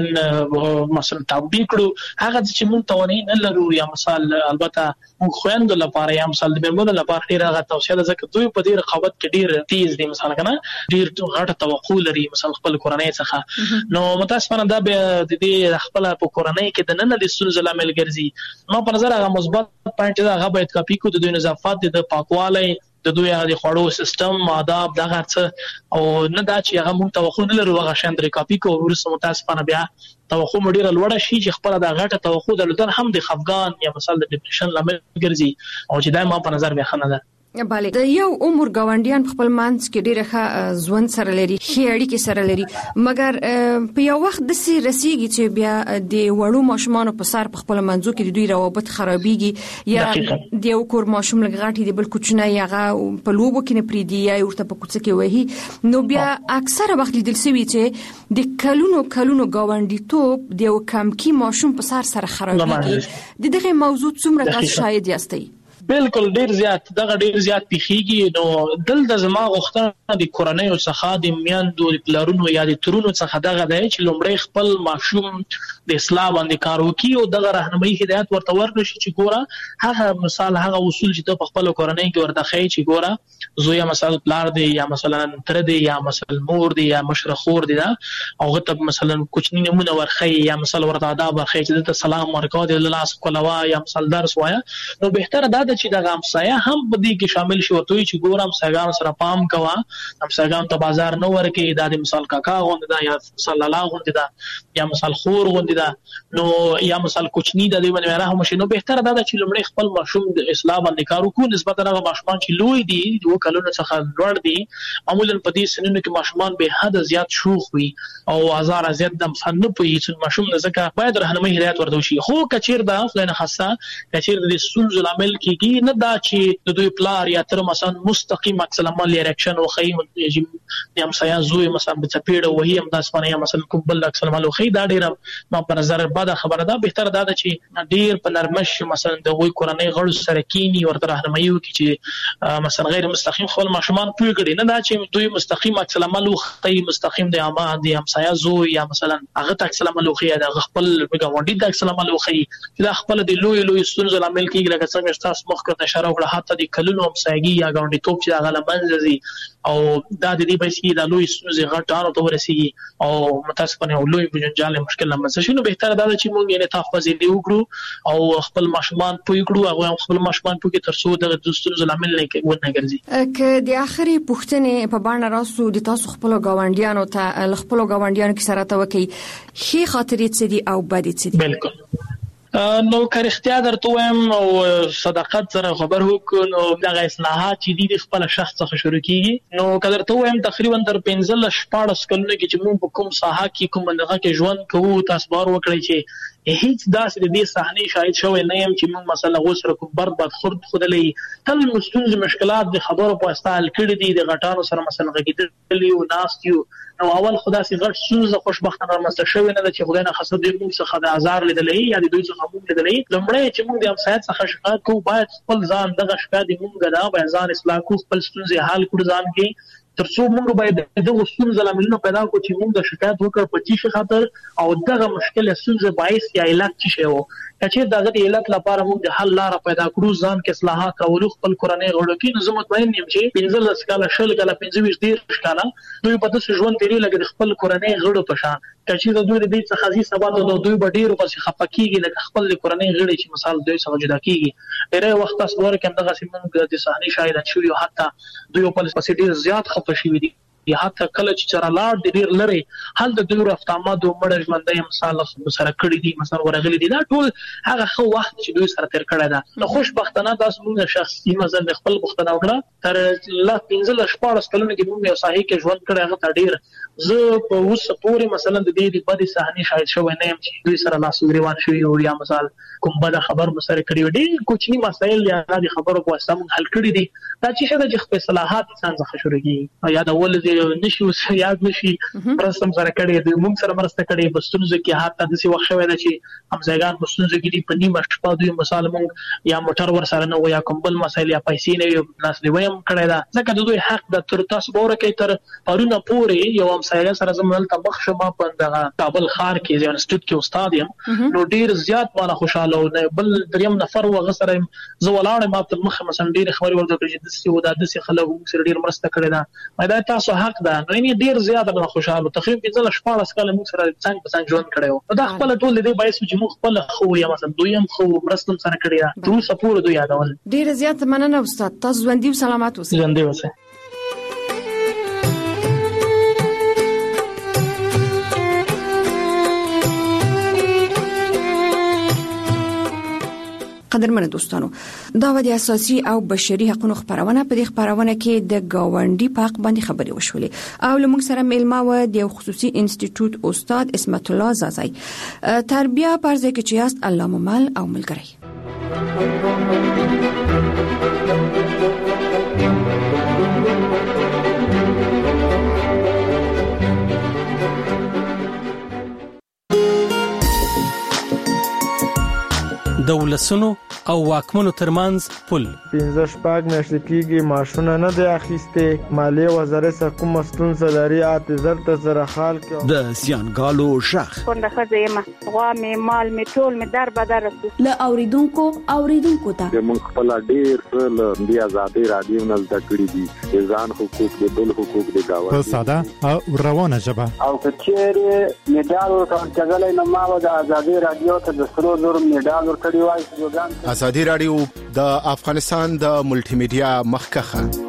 Speaker 17: مثلا تطبیق کړو هغه چې موږ توانایي نه لرو یا مثال البته موږ خويند لپاره یا مثال د میرمنو لپاره ډیر هغه توصیه ده ځکه دوی په دې رقابت کې ډیر تیز دي مثلا کنه ډیر غټه توقع لري مثلا خپل کورنۍ څخه نو متاسفانه دا د دې خپل په کورنۍ کې د نن د ستونزو لامل ګرځي نو په نظر هغه مثبت پوینټ دا هغه باید کاپی کو د دوی نظافت د پاکوالي د دوی هغه خوړو سیستم آداب دغه څه او نه دا چې هغه مونږ توقع نه لرو هغه شاند ریکاپی کو ورسره متاسفانه بیا توقع مډیره لوړه شي چې خپل د غټه توقع درلودل هم د خفګان یا مثلا د ډیپریشن لامل ګرځي او چې دا ما په نظر بیا خنه ده
Speaker 13: بله د یو عمر گاونډیان خپل مانس کې ډیره ښه ژوند سره لري ښه اړیکې سره لري مګر په یو وخت د سي رسیږي چې بیا د وړو ماشومان په سر په خپل منځو کې د دوی روابط خرابيږي یا د یو کور ماشوم لګغاټي د بل کوچنی هغه په لوبو کې نه پریدي یا ورته په کوڅه کې وهي نو بیا اکثره وخت لیدل شوی چې د کلونو کلونو گاونډي توپ د یو کم کی ماشوم په سر سره خرابيږي د دغه موضوع څومره تاسو شاهد یاستئ
Speaker 17: بالکل ډیر زیات دغه ډیر زیات پیخیږي نو دل د زما غوښتنه د کورنۍ او څخه د میاندو د پلارونو یا د ترونو څخه دغه دی چې لومړی خپل ماشوم د اسلام باندې کار وکړي او دغه راهنمایي هدایت ورته ورکړي چې ګوره هغه مثال هغه اصول چې ته په خپل کورنۍ کې ورته ښیي چې ګوره زوی مثلا پلار دی یا مثلا تر دی یا مثلا مور دی یا مشره خور دی دا او غته مثلا کوچنی نمونه ورخی یا مثلا ورته آداب ورخی چې ته سلام ورکړه د لاس کولوا یا مثلا درس وایا نو بهتره ده چې دا همسایه هم په دې کې شامل شي ورته چې ګور همسایګان سره پام کوه همسایګان ته بازار نه ورکې دا د مثال کاکا غوند دا یا صلی الله غوند دا یا مثال خور غوند دا نو یا مثال کوچنی د دې باندې رحم شي نو بهتره ده چې لمړی خپل ماشوم د اسلام باندې کار وکړي نسبت هغه ماشومان چې لوی دي دوه کلونو څخه لوړ دي معمولا په دې سنونو کې ماشومان به حد زیات شوخ وي او هزار زیات د مصنف په هیڅ ماشوم نه ځکه باید راهنمایي هدایت ورته شي خو کچیر دا فلنه خاصه کچیر د سنز العمل کېږي نه دا چې د دوی پلار یا تر مثلا مستقیم عکس العمل ریاکشن او خی د همسایه زوی مثلا په چپیړه وهي هم د اسمانه یا مثلا کوبل عکس العمل خی دا ډیر ما په نظر بعد خبره ده بهتر ده چې ډیر په نرمش مثلا د وی کورنۍ غړو سره کینی ورته راهنمایي وکړي چې مثلا غیر مستقیم خپل ماشومان پوي کړي نه دا چې دوی مستقیم عکس العمل خی مستقیم د اما د همسایه زوی یا مثلا هغه عکس العمل خی د خپل ګاونډي د عکس العمل خی دا خپل د لوی لوی ستونزې عمل کیږي لکه څنګه تاسو مخ کړه اشاره وکړه حتی د کلونو همسایګي یا ګاونډي توپ چې هغه لمنځي او دا د دې بشي د لوی ستونزې غټانو ته ورسیږي او متاسفانه لوی بجنجال مشکل لمنځه شي نو بهتره ده چې موږ یې انعطاف پذیری وکړو او خپل ماشومان پوي کړو هغه خپل ماشومان پوي کې ترڅو د ستونزې لامل نه کې ونه ګرځي
Speaker 13: که د اخري پوښتنې په باندې راسو د تاسو خپل ګاونډیانو ته خپل ګاونډیانو کې سره ته وکي خې خاطرې څه دي او بدې څه دي
Speaker 17: بالکل نو که اختیا درته وایم او صداقت سره خبر وکړو نو دغه اصلاحات چې د خپل شخص څخه شروع کیږي نو که درته وایم تقریبا تر پنځه شپږ کلونو کې چې موږ په کوم ساحه کې کوم دغه کې ژوند کوو تاسو بار وکړئ چې هیڅ داسې د دې صحنې شاهد شوی نه يم چې موږ مثلا غوسره کوم برد بد خرد خدلې تل مستونز مشکلات د خبرو په استعمال کړي دي د غټانو سره مثلا غږیدلی او ناستیو نو اول خدا سي غټ سوزه خوشبختانه رامسته شوی نه چې خدای نه خاصه د موږ څخه د آزار لیدلې یا د دوی څخه موږ لیدلې لمړی چې موږ د امسایت څخه شکایت کوو باید خپل ځان دغه شکایت موږ دا باید ځان اصلاح کوو خپل ستونزې حل کړو ځان کې ترڅو موږ باید دغه ستونزې لاملونه پیدا کړو چې موږ د شکایت وکړ په چی خاطر او دغه مشکل ستونزې باعث یا علت څه شی وو چې دغه علت لپاره موږ د حل لار پیدا کړو ځان کې اصلاحات راولو خپل کورنۍ غړو کې نظم مطمئن یم چې پنځه سکاله شل کاله پنځه ویشت ډیر ښکاله دوی په تاسو ژوند تیری لګي خپل کورنۍ غړو په شان چې دوی د دې څخه ځي سبا ته دوی به ډیر په خپکیږي لکه خپل کورنۍ غړي چې مثال دوی څخه جدا کیږي ډېر وخت تاسو ورکه دغه سیمه د صحنه شاهد شوی او حتی دوی په پسې ډیر زیات خپه شوی دي یا حتی کله چې چرلاړ د ډیر لري حل د دوی رفتامات او مړ ژوندۍ مثال سره کړی دي مثلا ورغلي دي دا ټول هغه خو وخت چې دوی سره تیر کړی دا نو خوشبختانه تاسو موږ شخصي مثلا خپل بختنه وکړه تر لا پنځه شپږ کلونه کې موږ یو صحیح کې ژوند کړی هغه ډیر زه په اوس پورې مثلا د دې د بدې صحنې شاهد شوی نه یم چې دوی سره لاس ګریوان شوی او یا مثال کوم بد خبر مسره کړی ډیر کوچنی مسایل یا د خبرو په واسطه موږ حل کړی دي دا چې څنګه چې خپل صلاحات انسان څخه شروع کیږي یا د ولې نشو یاد نشي پرستم سره کړي د موږ سره مرسته کړي بستونزه کې حتی د څه وخت شوی چې همزګان بستونزه کې په نیمه شپه دوی مثال موږ یا موټر ور سره نه یا کوم بل مسایل یا پیسې نه یو ناس دی ویم کړی دا ځکه د دوی حق د تر تاسو بوره کې تر پرونه پورې یو همسایه سره زموږ ته بخښه ما په دغه کابل ښار کې ځان انسټیټیوټ کې استاد یم نو ډیر زیات مانه خوشاله و بل دریم نفر و غسر زه ولاړم ما په مخه مثلا ډیر خبري ورته کړې د سی و د دسي خلک سره ډیر مرسته کړې ده مې دا تاسو حق ده نو یې ډیر زیات مانه خوشاله تقریبا پنځه شپږ کال موږ سره څنګه په څنګه ژوند کړو دا خپل ټول دې بایس چې موږ خپل خو یا مثلا دویم خو مرستم سره کړی دا ټول سپور دوی یادول
Speaker 13: ډیر زیات مننه استاد تاسو ژوندۍ او سلامات اوسئ
Speaker 17: ژوندۍ اوسئ
Speaker 13: قدرمن دوستانو دا ودی اساسي او بشري حقوقو خبرونه په دې خبرونه کې د گاونډي په حق باندې خبري وشولې او لمونږ سره میلمه و د خصوصي انسټیټیوټ استاد اسمت الله زازای تربیه پرځه کې چیاست الله ممل او ملګری
Speaker 18: دولسونو او واکمنو ترمنځ پل
Speaker 19: پنځه شپږ میاشتې کېږي معاشونه نه دی اخیستې مالیې وزارت څخه کومه ستونزه لري اته زر ته زره خال کې
Speaker 18: د زیانګالو شخ
Speaker 20: څنګه ښځه یم غوا مې مال مې ټول مې در بدر رسو
Speaker 12: له اوریدونکو اوریدونکو ته
Speaker 21: موږ خپل ډیر له دې ازادي رادیو نه زده کړې دي ځان حقوق دي بل حقوق دي گاوه
Speaker 22: په ساده او روانه ژبه
Speaker 23: او کچېره میډال ورکړل نو ما د ازادي رادیو ته د سرو زر میډال ورکړی وای
Speaker 24: ازادي رادیو د افغانستان د ملټي میډیا مخکخه